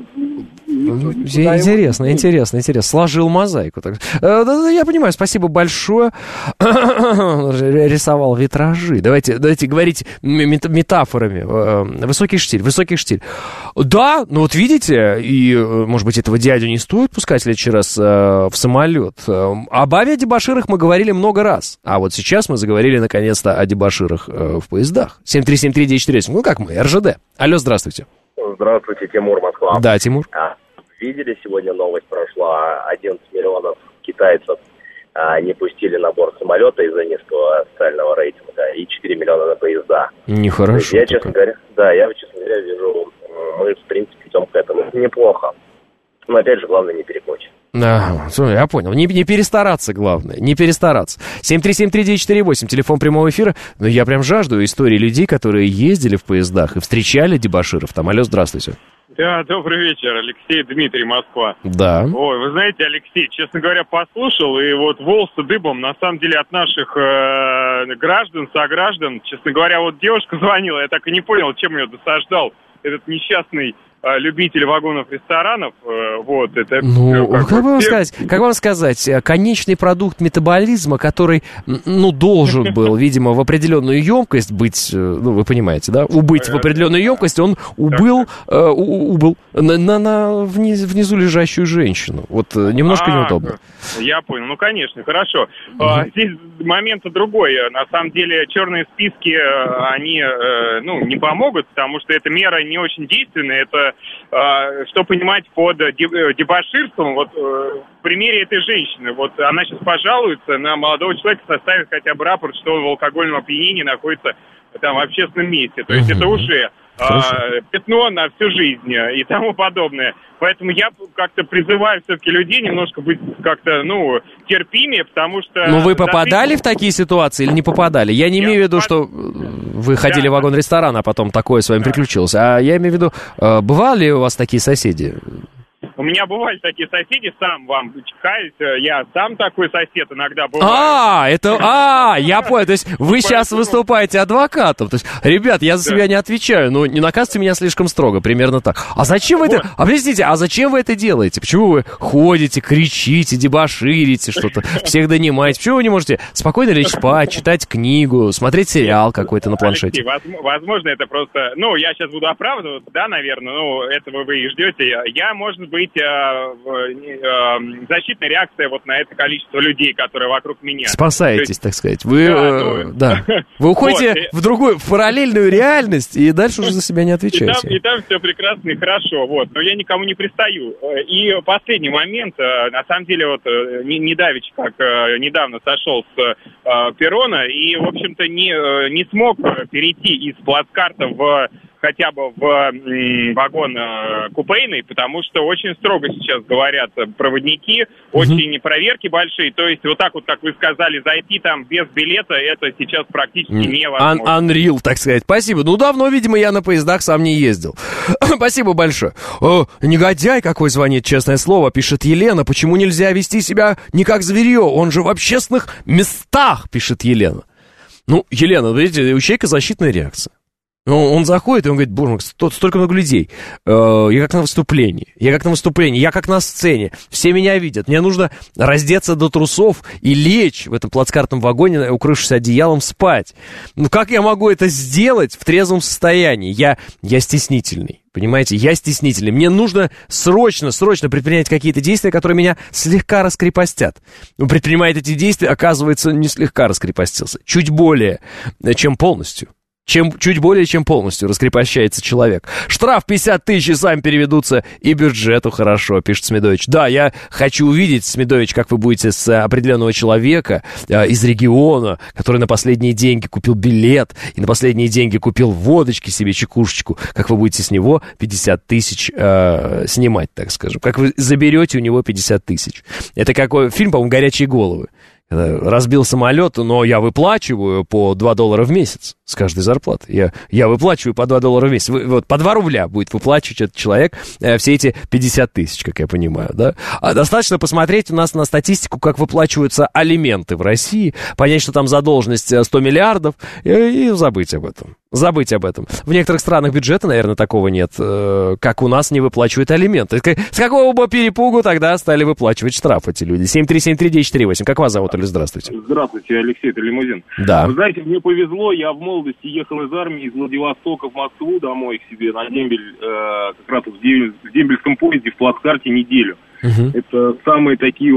Интересно. Сложил мозаику. Я понимаю, спасибо большое. Рисовал витражи. Давайте говорить метафорами. Высокий штиль. Да, вот видите, и, может быть, этого дядю не стоит пускать в следующий раз в самолет. Об авиадебоширах мы говорили много раз. А вот сейчас мы заговорили, наконец-то, о дебоширах в поездах. 7373948. Как мы, РЖД. Алло, здравствуйте. Здравствуйте, Тимур, Москва. Да, Тимур. Видели, сегодня новость прошла, 11 миллионов китайцев не пустили на борт самолета из-за низкого социального рейтинга, и 4 миллиона на поезда. Нехорошо. Я, честно говоря, вижу, мы, в принципе, идем к этому. Это неплохо. Но, опять же, главное не перекочить. Я понял. Не перестараться, главное. Не перестараться. 7373948, телефон прямого эфира. Я прям жажду истории людей, которые ездили в поездах и встречали дебоширов. Алло, здравствуйте. Да, добрый вечер, Алексей, Дмитрий, Москва. Да. Ой, вы знаете, Алексей, честно говоря, послушал, и вот волосы дыбом, на самом деле, от наших сограждан. Честно говоря, вот девушка звонила, я так и не понял, чем ее досаждал этот несчастный любитель вагонов-ресторанов. Как вам сказать, конечный продукт метаболизма, который, должен был, видимо, в определенную емкость быть, вы понимаете, да, убыть в определенную емкость, он убыл на внизу лежащую женщину. Вот немножко неудобно. Я понял, конечно, хорошо. Здесь момент другой. На самом деле, черные списки, они, не помогут, потому что эта мера не очень действенная. Это, что понимать под дебоширством, в примере этой женщины. Вот она сейчас пожалуется на молодого человека, составит хотя бы рапорт, что он в алкогольном опьянении находится там в общественном месте. То есть это уже пятно на всю жизнь и тому подобное. Поэтому я как-то призываю все-таки людей немножко быть как-то, терпимее, потому что... Но вы попадали в такие ситуации или не попадали? Я не имею в виду, что вы ходили в вагон-ресторан, а потом такое с вами приключилось. А я имею в виду, бывали ли у вас такие соседи? у меня бывали такие соседи, сам вам каюсь, я сам такой сосед иногда бываю. Я понял, то есть вы сейчас выступаете адвокатом, то есть, ребят, я за себя не отвечаю, но не наказывайте меня слишком строго, примерно так. А зачем вы это, объясните, зачем вы это делаете? Почему вы ходите, кричите, дебоширите что-то, всех донимаете? Почему вы не можете спокойно лечь спать, читать книгу, смотреть сериал какой-то на планшете? Алексей, возможно, это просто, я сейчас буду оправдываться, да, наверное, этого вы и ждете. Я, может быть, защитная реакция вот на это количество людей, которые вокруг меня. Спасаетесь, так сказать. Вы уходите в другую, в параллельную реальность, и дальше уже за себя не отвечаете. И там все прекрасно и хорошо, но я никому не пристаю. И последний момент, на самом деле, Недавич, как недавно сошел с перрона, и, в общем-то, не смог перейти из плацкарта хотя бы в вагон купейный, потому что очень строго сейчас говорят проводники, очень проверки большие, то есть вот так вот, как вы сказали, зайти там без билета, это сейчас практически невозможно. Unreal, так сказать. Спасибо. Давно, видимо, я на поездах сам не ездил. Спасибо большое. Негодяй какой звонит, честное слово, пишет Елена. Почему нельзя вести себя не как зверье? Он же в общественных местах, пишет Елена. Елена, видите, у человека защитная реакция. Он заходит, и он говорит: боже мой, столько много людей. Я как на выступлении, я как на сцене. Все меня видят. Мне нужно раздеться до трусов и лечь в этом плацкартном вагоне, укрывшись одеялом, спать. Как я могу это сделать в трезвом состоянии? Я стеснительный. Понимаете, я стеснительный. Мне нужно срочно предпринять какие-то действия, которые меня слегка раскрепостят. Предпринимает эти действия, оказывается, не слегка раскрепостился. Чуть более, чем полностью. Чуть более чем полностью раскрепощается человек. Штраф 50 тысяч, и сами переведутся, и бюджету хорошо, пишет Смедович. Да, я хочу увидеть, Смедович, как вы будете с определенного человека из региона, который на последние деньги купил билет, и на последние деньги купил водочки себе, чекушечку, как вы будете с него 50 тысяч снимать, так скажем. Как вы заберете у него 50 тысяч. Это какой фильм, по-моему, «Горячие головы». Разбил самолет, но я выплачиваю по $2 в месяц с каждой зарплаты. Я выплачиваю по $2 в месяц. По 2 рубля будет выплачивать этот человек все эти 50 тысяч, как я понимаю, да? Достаточно посмотреть у нас на статистику, как выплачиваются алименты в России, понять, что там задолженность 100 миллиардов, и забыть об этом. В некоторых странах бюджета, наверное, такого нет, как у нас не выплачивают алименты. С какого бы перепугу тогда стали выплачивать штраф эти люди? 7373948. Как вас зовут? Здравствуйте. Здравствуйте, Алексей, это Лимузин. Да. Вы знаете, мне повезло, я в молодости ехал из армии из Владивостока в Москву домой к себе на дембель, как раз в дембельском поезде в плацкарте неделю. Это самые такие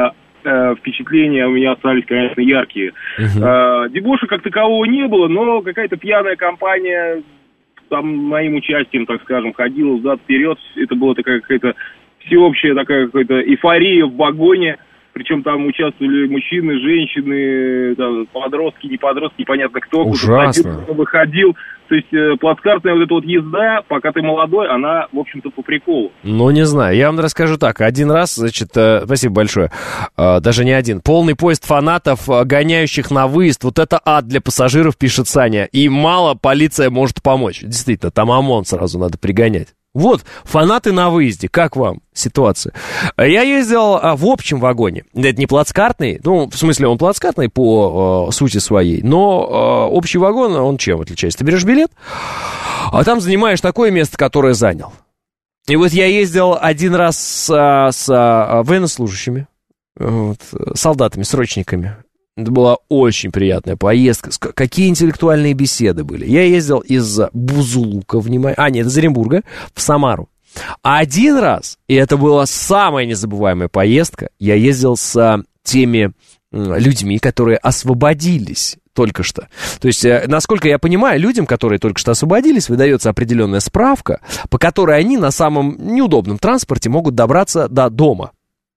впечатления у меня остались, конечно, яркие. Дебоша как такового не было, но какая-то пьяная компания там моим участием, так скажем, ходила взад-вперед. Это была такая какая-то всеобщая такая какая-то эйфория в вагоне. Причем там участвовали мужчины, женщины, там, подростки, не подростки, непонятно кто. Ужасно. Кто выходил. То есть плацкартная езда, пока ты молодой, она, в общем-то, по приколу. Не знаю. Я вам расскажу так. Один раз, спасибо большое, даже не один. Полный поезд фанатов, гоняющих на выезд. Вот это ад для пассажиров, пишет Саня. И мало полиция может помочь. Действительно, там ОМОН сразу надо пригонять. Вот, фанаты на выезде. Как вам ситуация? Я ездил в общем вагоне. Это не плацкартный, в смысле он плацкартный по сути своей, но общий вагон, он чем отличается? Ты берешь билет, а там занимаешь такое место, которое занял. И вот я ездил один раз с военнослужащими, солдатами, срочниками. Это была очень приятная поездка. Какие интеллектуальные беседы были. Я ездил из Бузулука, из Оренбурга в Самару. А один раз, и это была самая незабываемая поездка, я ездил с теми людьми, которые освободились только что. То есть, насколько я понимаю, людям, которые только что освободились, выдается определенная справка, по которой они на самом неудобном транспорте могут добраться до дома.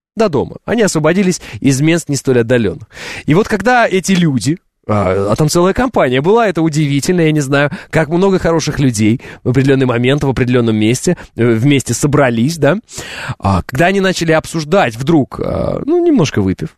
Они освободились из мест не столь отдаленных. И вот когда эти люди, а там целая компания была, это удивительно, я не знаю, как много хороших людей в определенный момент, в определенном месте, вместе собрались, да, когда они начали обсуждать вдруг, немножко выпив,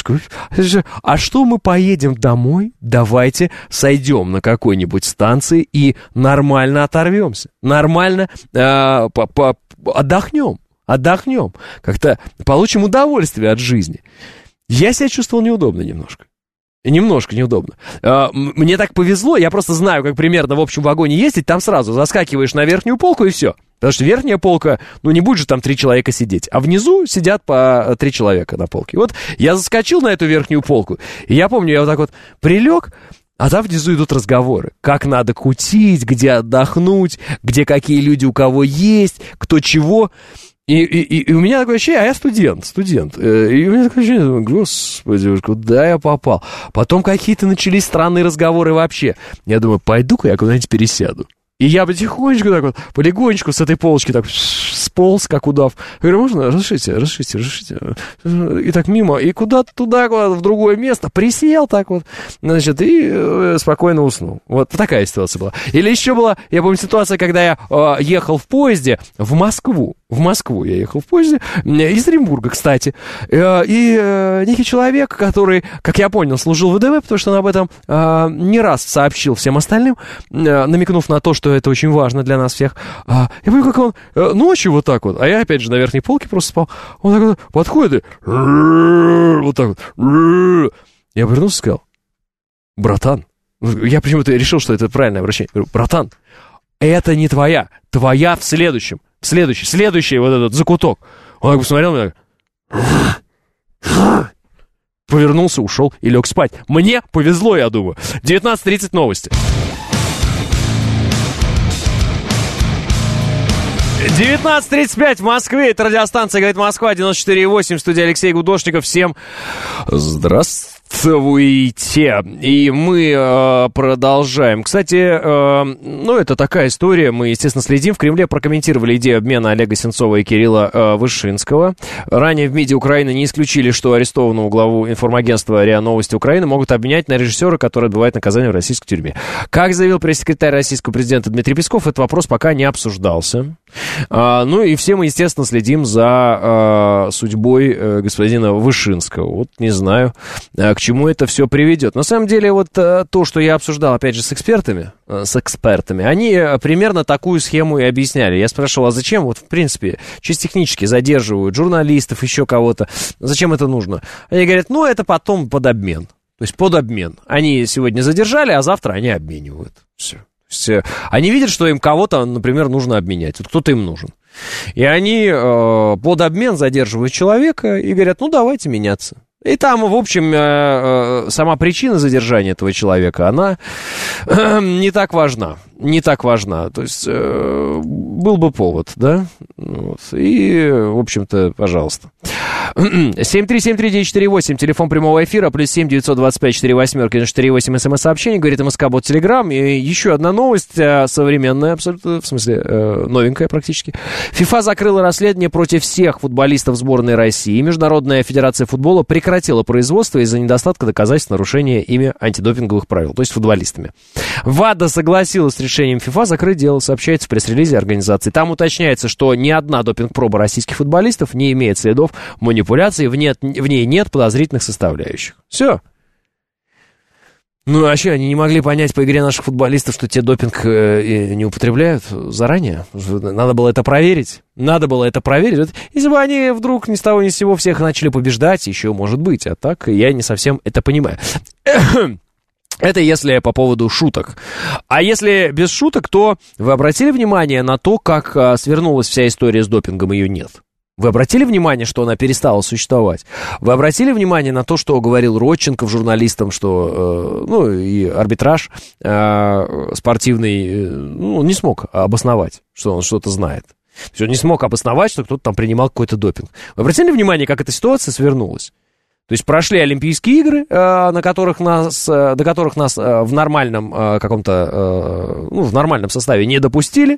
а что мы поедем домой, давайте сойдем на какой-нибудь станции и нормально оторвемся, нормально отдохнем. отдохнем, как-то получим удовольствие от жизни. Я себя чувствовал неудобно немножко. Немножко неудобно. Мне так повезло, я просто знаю, как примерно в общем вагоне ездить, там сразу заскакиваешь на верхнюю полку и все. Потому что верхняя полка, ну не будет же там 3 человека сидеть, а внизу сидят по 3 человека на полке. Вот я заскочил на эту верхнюю полку, и я помню, я вот так вот прилег, а там внизу идут разговоры. Как надо кутить, где отдохнуть, где какие люди у кого есть, кто чего. И у меня такое ощущение, а я студент. И у меня такое ощущение, думаю, господи, куда я попал? Потом какие-то начались странные разговоры вообще. Я думаю, пойду-ка я куда-нибудь пересяду. И я потихонечку так вот, полегонечку с этой полочки так сполз, как удав. Я говорю, можно? Разрешите. И так мимо, и куда-то туда, куда-то в другое место. Присел так вот, значит, и спокойно уснул. Вот такая ситуация была. Или еще была, я помню, ситуация, когда я ехал в поезде в Москву. В Москву я ехал в поезде, из Оренбурга, кстати. И некий человек, который, как я понял, служил в ВДВ, потому что он об этом не раз сообщил всем остальным, намекнув на то, что это очень важно для нас всех. Я помню, как он ночью вот так вот, а я опять же на верхней полке просто спал, он так вот подходит и вот так вот. Я повернулся и сказал, братан, я почему-то решил, что это правильное обращение. Я говорю, братан, это не твоя в следующем. Следующий вот этот закуток. Он так посмотрел на меня, повернулся, ушел и лег спать. Мне повезло, я думаю. 19:30 новости. 19:35 в Москве. Это радиостанция «Говорит Москва», 94,8. В студии Алексей Гудошников. Всем здравствуйте. И мы продолжаем. Кстати, это такая история. Мы, естественно, следим. В Кремле прокомментировали идею обмена Олега Сенцова и Кирилла Вышинского. Ранее в МИДе Украины не исключили, что арестованного главу информагентства РИА Новости Украины могут обменять на режиссера, который отбывает наказание в российской тюрьме. Как заявил пресс-секретарь российского президента Дмитрий Песков, этот вопрос пока не обсуждался. И все мы, естественно, следим за судьбой господина Вышинского. Вот не знаю, к чему это все приведет. На самом деле, вот то, что я обсуждал, опять же, с экспертами, они примерно такую схему и объясняли. Я спрашивал, а зачем, вот, в принципе, чисто технически задерживают журналистов, еще кого-то, зачем это нужно? Они говорят, это потом под обмен. То есть под обмен. Они сегодня задержали, а завтра они обменивают. Все. Они видят, что им кого-то, например, нужно обменять. Вот кто-то им нужен. И они под обмен задерживают человека и говорят, давайте меняться. И там, в общем, сама причина задержания этого человека, она не так важна. То есть, был бы повод, да? Вот. И, в общем-то, пожалуйста. 7373948, телефон прямого эфира, +7 925 48 48 смс-сообщение, говорит МСК-бот Телеграм. И еще одна новость, современная абсолютно, в смысле, новенькая практически. ФИФА закрыла расследование против всех футболистов сборной России. Международная федерация футбола прекратила производство из-за недостатка доказательств нарушения ими антидопинговых правил, то есть футболистами. ВАДА согласилась с решением ФИФА закрыть дело, сообщается в пресс-релизе организации. Там уточняется, что ни одна допинг-проба российских футболистов не имеет следов манипуляции, в ней нет подозрительных составляющих. Все. А что, они не могли понять по игре наших футболистов, что те допинг не употребляют заранее? Надо было это проверить. Если бы они вдруг ни с того ни с сего всех начали побеждать, еще может быть. А так я не совсем это понимаю. Это если по поводу шуток. А если без шуток, то вы обратили внимание на то, как свернулась вся история с допингом, ее нет? Вы обратили внимание, что она перестала существовать? Вы обратили внимание на то, что говорил Родченков журналистам, что, и арбитраж спортивный, он не смог обосновать, что он что-то знает. То есть он не смог обосновать, что кто-то там принимал какой-то допинг. Вы обратили внимание, как эта ситуация свернулась? То есть прошли Олимпийские игры, до которых нас в нормальном в нормальном составе не допустили,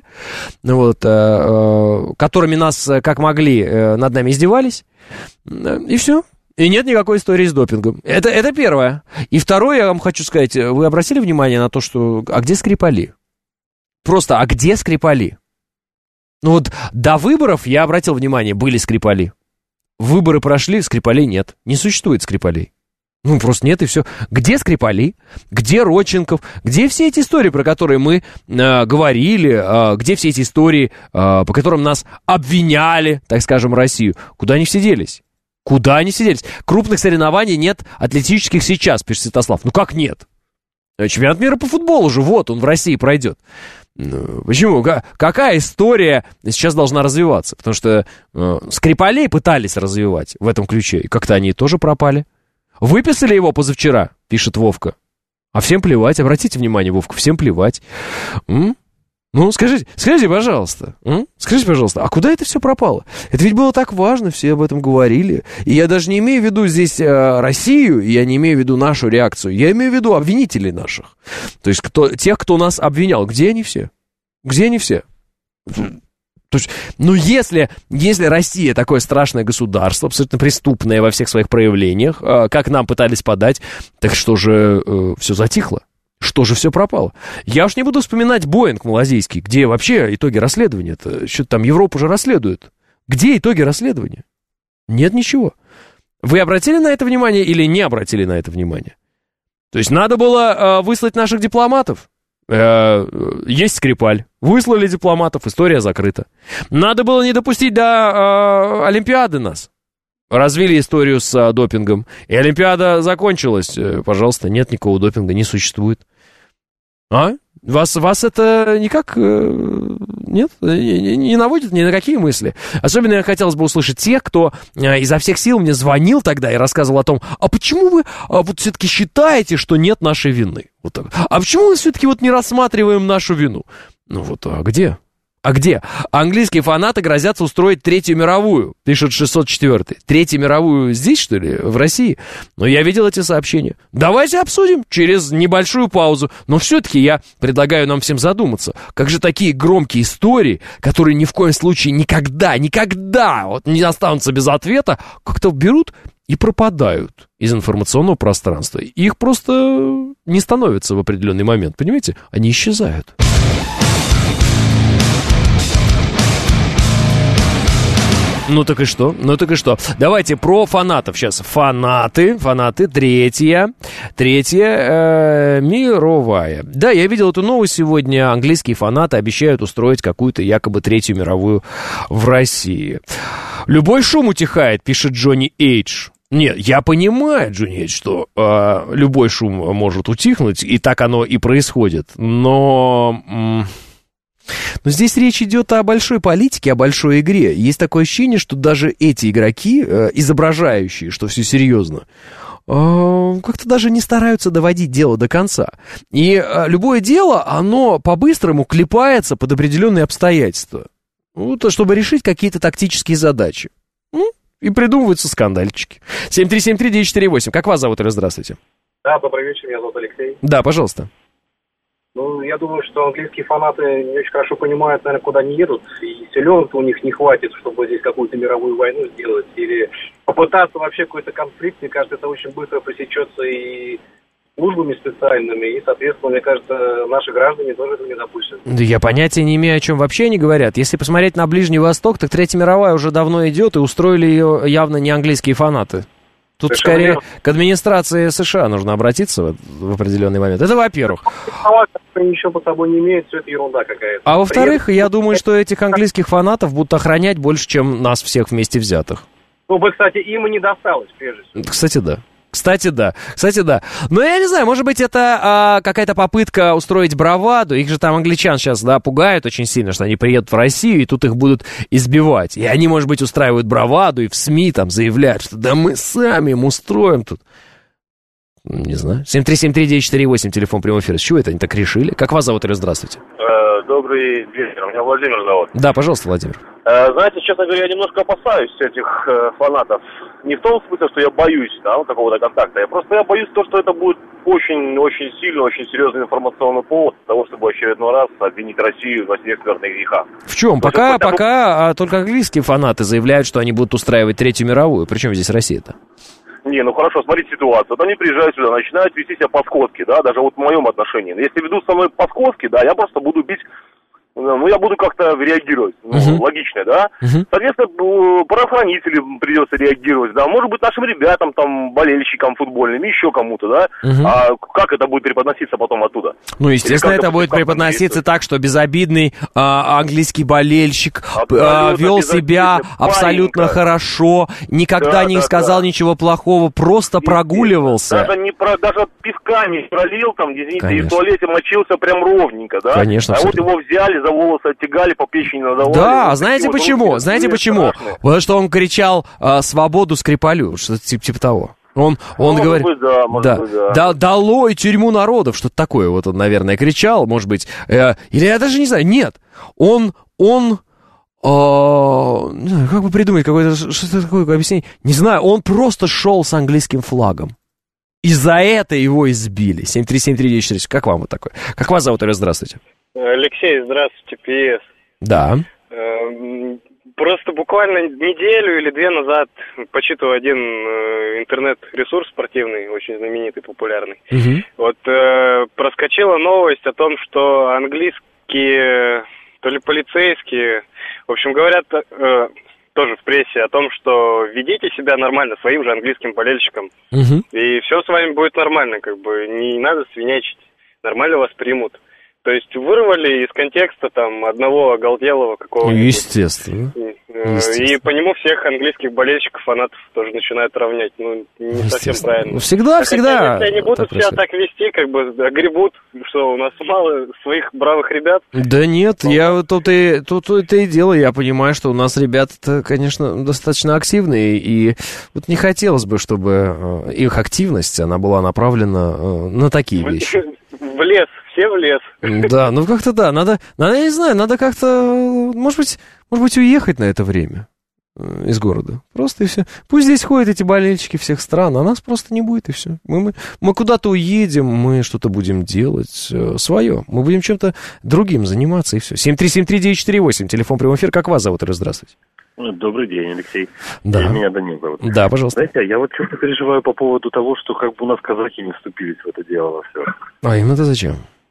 которыми нас, как могли, над нами издевались, и все. И нет никакой истории с допингом. Это первое. И второе, я вам хочу сказать, вы обратили внимание на то, что... А где Скрипали? Просто, а где Скрипали? До выборов, я обратил внимание, были Скрипали. Выборы прошли, Скрипалей нет. Не существует Скрипалей. Ну, просто нет, и все. Где Скрипали? Где Родченков? Где все эти истории, про которые мы говорили? Где все эти истории, по которым нас обвиняли, так скажем, Россию? Куда они все делись? Куда они все делись? Крупных соревнований нет атлетических сейчас, пишет Святослав. Ну, как нет? Чемпионат мира по футболу же, вот, он в России пройдет. Почему? Какая история сейчас должна развиваться? Потому что Скрипалей пытались развивать в этом ключе, и как-то они тоже пропали. Выписали его позавчера, пишет Вовка. А всем плевать, обратите внимание, Вовка, всем плевать. Ну, скажите, пожалуйста, а куда это все пропало? Это ведь было так важно, все об этом говорили. И я даже не имею в виду здесь Россию, я не имею в виду нашу реакцию, я имею в виду обвинителей наших. То есть тех, кто нас обвинял. Где они все? Где они все? То есть, ну, если Россия такое страшное государство, абсолютно преступное во всех своих проявлениях, как нам пытались подать, так что же все затихло? Что же все пропало? Я уж не буду вспоминать Боинг малазийский, где вообще итоги расследования-то. Что-то там Европа уже расследует. Где итоги расследования? Нет ничего. Вы обратили на это внимание или не обратили на это внимание? То есть надо было выслать наших дипломатов? Есть Скрипаль. Выслали дипломатов, история закрыта. Надо было не допустить до Олимпиады нас. Развили историю с допингом. И Олимпиада закончилась. Пожалуйста, нет никакого допинга, не существует. А? Вас это никак нет? Не наводит ни на какие мысли? Особенно хотелось бы услышать тех, кто изо всех сил мне звонил тогда и рассказывал о том, а почему вы вот все-таки считаете, что нет нашей вины? Вот так. А почему мы все-таки вот не рассматриваем нашу вину? Ну вот, а где? А где? Английские фанаты грозятся устроить Третью мировую, пишет 604-й. Третью мировую здесь, что ли, в России? Но я видел эти сообщения. Давайте обсудим через небольшую паузу. Но все-таки я предлагаю нам всем задуматься. Как же такие громкие истории, которые ни в коем случае никогда вот не останутся без ответа, как-то берут и пропадают из информационного пространства. Их просто не становится в определенный момент, понимаете? Они исчезают. Ну так и что? Давайте про фанатов сейчас. Фанаты, третья мировая. Да, я видел эту новость сегодня. Английские фанаты обещают устроить какую-то якобы Третью мировую в России. Любой шум утихает, пишет Джонни Эйдж. Нет, я понимаю, Джонни Эйдж, что любой шум может утихнуть, и так оно и происходит. Но здесь речь идет о большой политике, о большой игре. Есть такое ощущение, что даже эти игроки, изображающие, что все серьезно, как-то даже не стараются доводить дело до конца. И любое дело, оно по-быстрому клепается под определенные обстоятельства, вот, чтобы решить какие-то тактические задачи. И придумываются скандальчики. 7373948. Как вас зовут, Ира? Здравствуйте. Да, добрый вечер, меня зовут Алексей. Да, пожалуйста. Ну, я думаю, что английские фанаты не очень хорошо понимают, наверное, куда они едут. И селенок-то у них не хватит, чтобы здесь какую-то мировую войну сделать. Или попытаться вообще какой-то конфликт. Мне кажется, это очень быстро пресечется и службами специальными. И, соответственно, мне кажется, наши граждане тоже этого не допустят. Да я понятия не имею, о чем вообще они говорят. Если посмотреть на Ближний Восток, так Третья мировая уже давно идет, и устроили ее явно не английские фанаты. Тут совершенно скорее верно. К администрации США нужно обратиться в определенный момент. Это во-первых. Ничего по собой не имеет, все это ерунда какая-то. А во-вторых, я думаю, что этих английских фанатов будут охранять больше, чем нас всех вместе взятых. Ну, кстати, им и не досталось, прежде всего. Кстати, да. Но я не знаю, может быть, это какая-то попытка устроить браваду. Их же там англичан сейчас, пугают очень сильно, что они приедут в Россию, и тут их будут избивать. И они, может быть, устраивают браваду, и в СМИ там заявляют, что да мы сами им устроим тут. Не знаю. 7373948, телефон прямого эфира. С чего это они так решили? Как вас зовут, Ира? Здравствуйте. Добрый вечер. Меня Владимир зовут. Да, пожалуйста, Владимир. Знаете, честно говоря, я немножко опасаюсь этих фанатов. Не в том смысле, что я боюсь такого-то контакта. Я боюсь того, что это будет очень сильный, очень серьезный информационный повод для того, чтобы в очередной раз обвинить Россию во всех смертных грехах. В чем? Пока только английские фанаты заявляют, что они будут устраивать Третью мировую. Причем здесь Россия-то? Не, ну хорошо, смотрите ситуацию. Вот они приезжают сюда, начинают вести себя по-скотски, даже вот в моем отношении. Если ведут со мной по-скотски, я просто буду бить ну, я буду как-то реагировать. Ну, логично, да? Соответственно, правоохранителям придется реагировать, да? Может быть, нашим ребятам, там, болельщикам футбольным, еще кому-то, да? А как это будет преподноситься потом оттуда? Ну, естественно, это будет преподноситься так, что безобидный английский болельщик вел себя абсолютно хорошо, никогда не сказал ничего плохого, просто прогуливался. Даже песка не пролил, там, извините, и в туалете мочился прям ровненько, да? Конечно. А вот его взяли, за волосы оттягали, по печени надавали. Да, знаете почему? Знаете почему? Потому что он кричал «свободу Скрипалю», что-то типа того. Он говорит, долой тюрьму народов, что-то такое вот он, наверное, кричал, может быть, или я даже не знаю, нет, он как бы придумать какое-то, что-то такое объяснение, не знаю, он просто шел с английским флагом. И за это его избили. 7373948. Как вам вот такое? Как вас зовут, Илья? Здравствуйте. Алексей, здравствуйте, ПС. Да. Просто буквально неделю или две назад почитывал один интернет-ресурс спортивный, очень знаменитый, популярный. Вот проскочила новость о том, что английские, то ли полицейские, в общем, говорят тоже в прессе о том, что ведите себя нормально своим же английским болельщикам, и все с вами будет нормально, как бы не надо свинячить, нормально вас примут. То есть вырвали из контекста там одного оголтелого какого-нибудь. Естественно. И по нему всех английских болельщиков, фанатов тоже начинают равнять. Ну, не совсем правильно. Всегда. Если они будут себя так вести, как бы огребут, что у нас мало своих бравых ребят. Да нет, я тут это и дело. Я понимаю, что у нас ребята, конечно, достаточно активные. И вот не хотелось бы, чтобы их активность, она была направлена на такие вещи. В лес. Все в лес. Да, ну как-то да, надо, я не знаю, надо как-то, может быть, уехать на это время из города. Просто и все. Пусть здесь ходят эти болельщики всех стран, а нас просто не будет, и все. Мы куда-то уедем, мы что-то будем делать свое. Мы будем чем-то другим заниматься, и все. 7373948, телефон прямой эфир. Как вас зовут, Ира? Здравствуйте. Добрый день, Алексей. Да. Меня Данил зовут. Да, пожалуйста. Знаете, я вот что-то переживаю по поводу того, что как бы у нас казахи не вступились в это дело во все. А им-то зачем?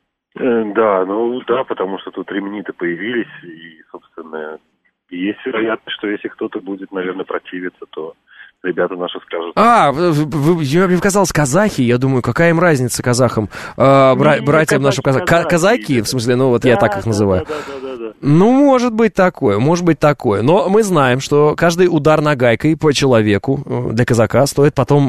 Да, потому что тут ремни-то появились, и, собственно, есть вероятность, что если кто-то будет, наверное, противиться, то ребята наши скажут. Мне казалось, казахи, я думаю, какая им разница казахам, братьям нашим казахам. Казаки, в смысле, ну вот я так их называю. Ну, может быть такое. Но мы знаем, что каждый удар нагайкой по человеку для казака стоит потом...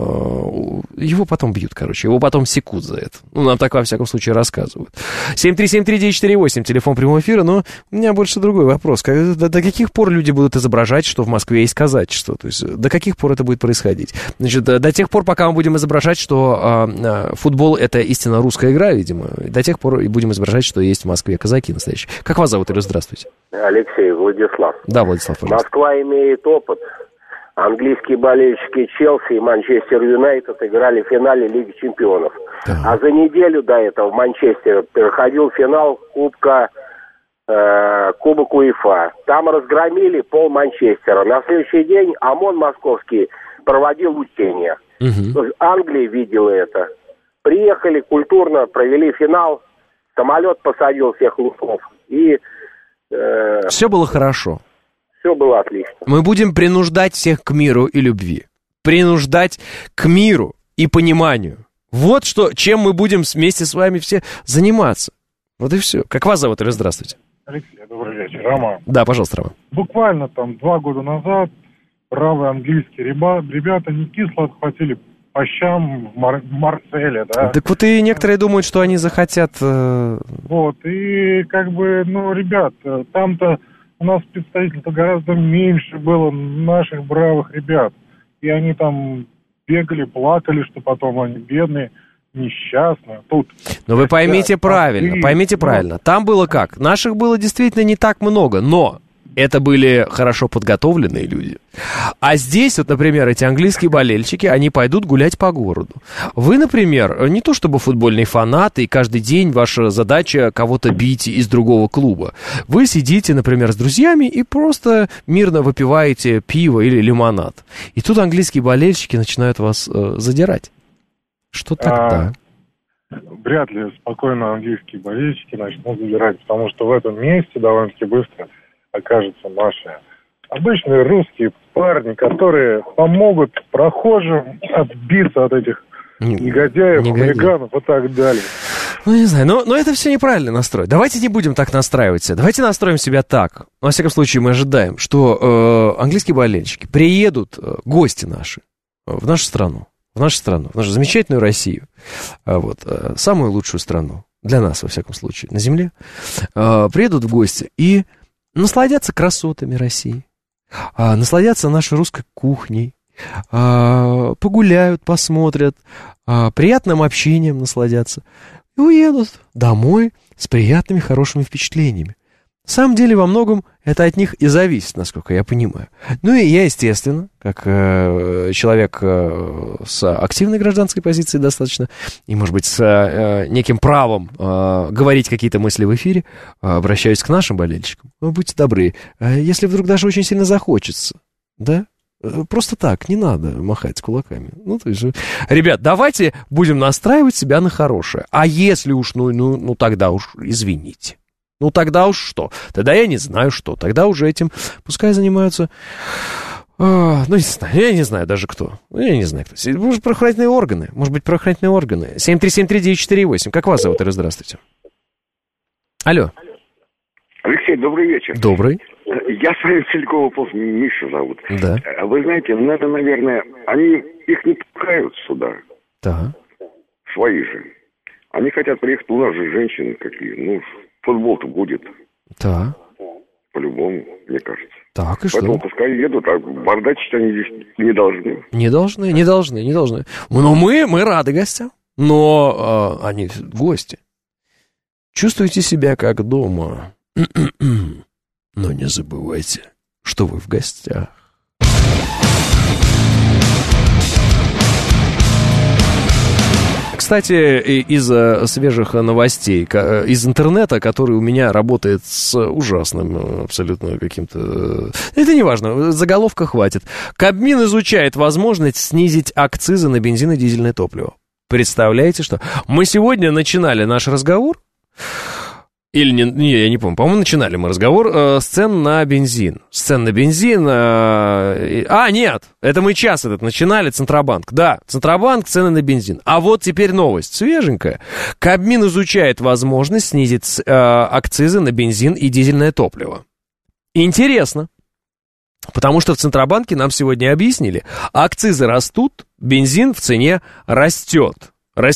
Его потом бьют, короче. Его потом секут за это. Ну, нам так, во всяком случае, рассказывают. 7373948, телефон прямого эфира. Но у меня больше другой вопрос. До каких пор люди будут изображать, что в Москве есть казачество? То есть до каких пор это будет происходить? Значит, до тех пор, пока мы будем изображать, что футбол — это истинно русская игра, видимо. До тех пор и будем изображать, что есть в Москве казаки настоящие. Как вас зовут, Илья? Здравствуйте. Алексей, Владислав. Да, Владислав, пожалуйста. Москва имеет опыт. Английские болельщики Челси и Манчестер Юнайтед играли в финале Лиги Чемпионов. Да. А за неделю до этого в Манчестере проходил финал Кубок УЕФА. Там разгромили пол Манчестера. На следующий день ОМОН московский проводил учения. Англия видела это. Приехали культурно, провели финал. Самолет посадил всех лусов. И все было хорошо. Все было отлично. Мы будем принуждать всех к миру и любви. Принуждать к миру и пониманию. Вот что, чем мы будем вместе с вами все заниматься. Вот и все. Как вас зовут, Илья? Здравствуйте. Алексей, добрый вечер. Роман. Да, пожалуйста, Роман. Буквально там 2 года назад бравые английские ребята не кисло отхватили по щам в Марселе, да. Так вот и некоторые думают, что они захотят... Вот, и как бы, ребят, там-то у нас представительство гораздо меньше было наших бравых ребят. И они там бегали, плакали, что потом они бедные, несчастные. Тут... Но вы поймите правильно. Там было как? Наших было действительно не так много, но... Это были хорошо подготовленные люди. А здесь, вот, например, эти английские болельщики, они пойдут гулять по городу. Вы, например, не то чтобы футбольный фанат, и каждый день ваша задача кого-то бить из другого клуба. Вы сидите, например, с друзьями и просто мирно выпиваете пиво или лимонад. И тут английские болельщики начинают вас задирать. Что тогда? вряд ли спокойно английские болельщики начнут забирать, потому что в этом месте довольно-таки быстро окажутся наши обычные русские парни, которые помогут прохожим отбиться от этих негодяев, хулиганов и так далее. Ну, не знаю, но это все неправильно настроить. Давайте не будем так настраиваться. Давайте настроим себя так. Во всяком случае, мы ожидаем, что английские болельщики приедут, гости наши, в нашу страну, в нашу замечательную Россию, вот, самую лучшую страну, для нас, во всяком случае, на земле, приедут в гости и насладятся красотами России, насладятся нашей русской кухней, погуляют, посмотрят, приятным общением насладятся и уедут домой с приятными, хорошими впечатлениями. На самом деле, во многом это от них и зависит, насколько я понимаю. Ну и я, естественно, как человек с активной гражданской позицией достаточно, и, может быть, с неким правом говорить какие-то мысли в эфире, обращаюсь к нашим болельщикам. Будьте добры, если вдруг даже очень сильно захочется, да? Просто так, не надо махать кулаками. Ну, то есть, ребят, давайте будем настраивать себя на хорошее. А если уж, ну тогда уж извините. Ну, тогда уж что? Тогда я не знаю что. Тогда уже этим пускай занимаются... не знаю, я не знаю даже кто. Я не знаю кто. Может, правоохранительные органы. Может быть, правоохранительные органы. 7373948. Как вас зовут, Ира? Здравствуйте. Алло. Алексей, добрый вечер. Добрый. Я с вами целиком вопрос, Миша зовут. Да. Вы знаете, надо, наверное, они их не пускают сюда. Да. Свои же. Они хотят приехать, у нас же женщины какие. Ну, футбол-то будет. Да. По-любому, мне кажется. Так, и поэтому что? Пускай едут, а бардачить они здесь не должны. Не должны. Но мы рады гостям. Но они гости. Чувствуйте себя как дома. Но не забывайте, что вы в гостях. Кстати, из свежих новостей, из интернета, который у меня работает с ужасным абсолютно каким-то... Это не важно, заголовка хватит. Кабмин изучает возможность снизить акцизы на бензин и дизельное топливо. Представляете, что? Мы сегодня начинали наш разговор... Или не, я не помню, по-моему, начинали мы разговор с цен на бензин. Нет, это мы час этот начинали, Центробанк. Да, Центробанк, цены на бензин. А вот теперь новость свеженькая. Кабмин изучает возможность снизить акцизы на бензин и дизельное топливо. Интересно. Потому что в Центробанке нам сегодня объяснили, акцизы растут, бензин в цене растет.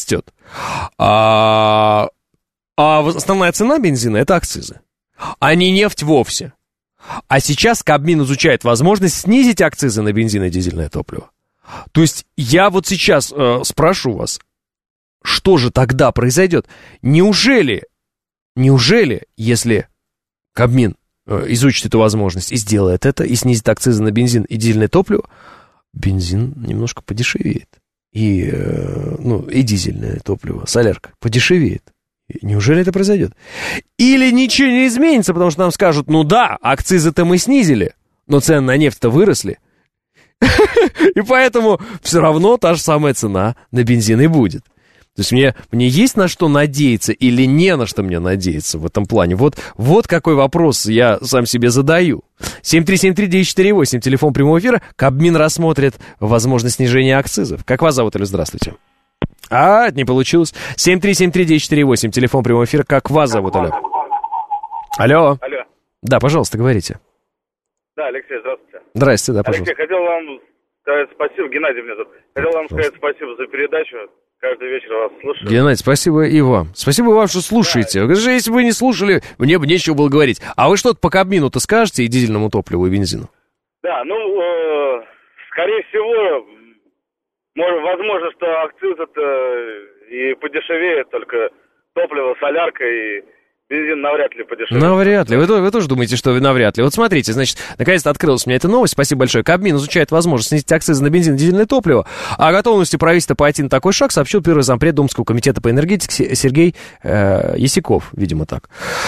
А основная цена бензина – это акцизы, а не нефть вовсе. А сейчас Кабмин изучает возможность снизить акцизы на бензин и дизельное топливо. То есть я вот сейчас спрошу вас, что же тогда произойдет? Неужели, если Кабмин изучит эту возможность и сделает это, и снизит акцизы на бензин и дизельное топливо, бензин немножко подешевеет, и дизельное топливо, солярка, подешевеет. Неужели это произойдет? Или ничего не изменится, потому что нам скажут, ну да, акцизы-то мы снизили, но цены на нефть-то выросли. И поэтому все равно та же самая цена на бензин и будет. То есть мне есть на что надеяться или не на что мне надеяться в этом плане? Вот какой вопрос я сам себе задаю. 7373948, телефон прямого эфира. Кабмин рассмотрит возможность снижения акцизов. Как вас зовут, или здравствуйте? Не получилось. 7373948, телефон прямого эфира. Как вас зовут, алло? Алло. Да, пожалуйста, говорите. Да, Алексей, здравствуйте. Здрасте, да, пожалуйста. Алексей, хотел вам сказать спасибо, Геннадий меня зовут. Хотел вам сказать спасибо за передачу. Каждый вечер вас слушаю. Геннадий, спасибо и вам. Спасибо вам, что слушаете. Да. Если бы вы не слушали, мне бы нечего было говорить. А вы что-то по Кабмину-то скажете и дизельному топливу, и бензину? Да, скорее всего... возможно, что акциз-то и подешевеет, только топливо, солярка и бензин навряд ли подешевеет. Навряд ли. Вы тоже думаете, что навряд ли? Вот смотрите, значит, наконец-то открылась у меня эта новость. Спасибо большое. Кабмин изучает возможность снизить акцизы на бензин и дизельное топливо. О готовности правительства пойти на такой шаг сообщил первый зампред Думского комитета по энергетике Сергей Ясиков, видимо так.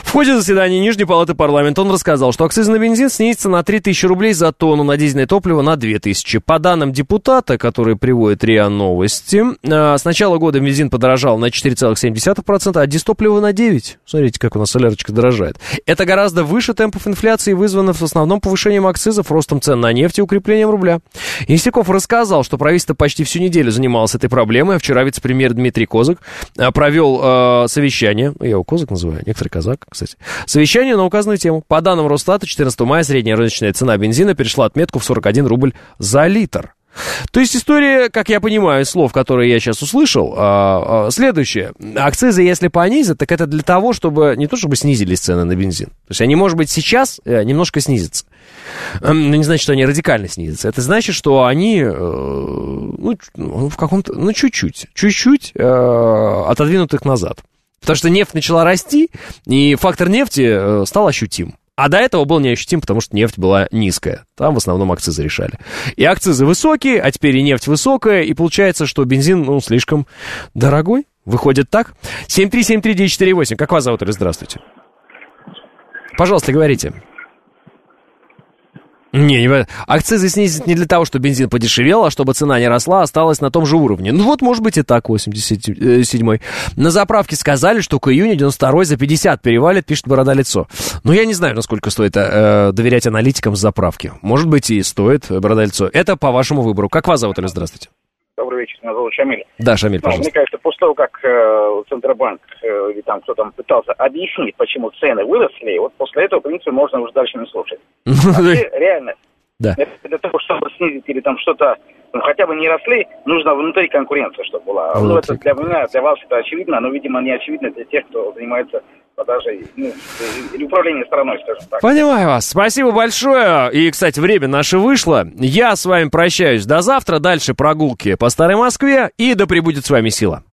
В ходе заседания Нижней палаты парламента он рассказал, что акциз на бензин снизится на 3000 рублей за тонну, на дизельное топливо на 2000. По данным депутата, который приводит РИА Новости, с начала года бензин подорожал на 4,7%, а дизтопливо на 9%. Смотрите, как у нас солярочка дорожает. Это гораздо выше темпов инфляции, вызванных в основном повышением акцизов, ростом цен на нефть и укреплением рубля. Инстяков рассказал, что правительство почти всю неделю занималось этой проблемой. Вчера вице-премьер Дмитрий Козак провел совещание. Я его Козак называю, некоторые казак, кстати. Совещание на указанную тему. По данным Росстата, 14 мая средняя рыночная цена бензина перешла отметку в 41 рубль за литр. То есть история, как я понимаю, из слов, которые я сейчас услышал, следующая. Акцизы, если понизят, так это для того, чтобы не то, чтобы снизились цены на бензин. То есть они, может быть, сейчас немножко снизятся. Но не значит, что они радикально снизятся. Это значит, что они в каком-то, чуть-чуть отодвинут их назад. Потому что нефть начала расти, и фактор нефти стал ощутим. А до этого был неощутим, потому что нефть была низкая. Там в основном акцизы решали. И акцизы высокие, а теперь и нефть высокая. И получается, что бензин, слишком дорогой. Выходит так. 7373948. Как вас зовут? Здравствуйте. Пожалуйста, говорите. Не, акцизы снизят не для того, чтобы бензин подешевел, а чтобы цена не росла, осталась на том же уровне. Может быть и так, 87-й. На заправке сказали, что к июню 92-й за 50 перевалит, пишет Борода-лицо. Я не знаю, насколько стоит доверять аналитикам с заправки. Может быть и стоит, Борода-лицо. Это по вашему выбору. Как вас зовут, здравствуйте? Добрый вечер, меня зовут Шамиль. Да, Шамиль, пожалуйста. Мне кажется, после того, как Центробанк или там кто там пытался объяснить, почему цены выросли, вот после этого, в принципе, можно уже дальше не слушать. Реально, для того, чтобы снизить или там что-то, хотя бы не росли, нужно внутри конкуренция, чтобы была. Это для меня, для вас это очевидно, но, видимо, не очевидно для тех, кто занимается продажей, или управлением страной, скажем так. Понимаю вас. Спасибо большое. И, кстати, время наше вышло. Я с вами прощаюсь до завтра. Дальше прогулки по Старой Москве. И да пребудет с вами сила.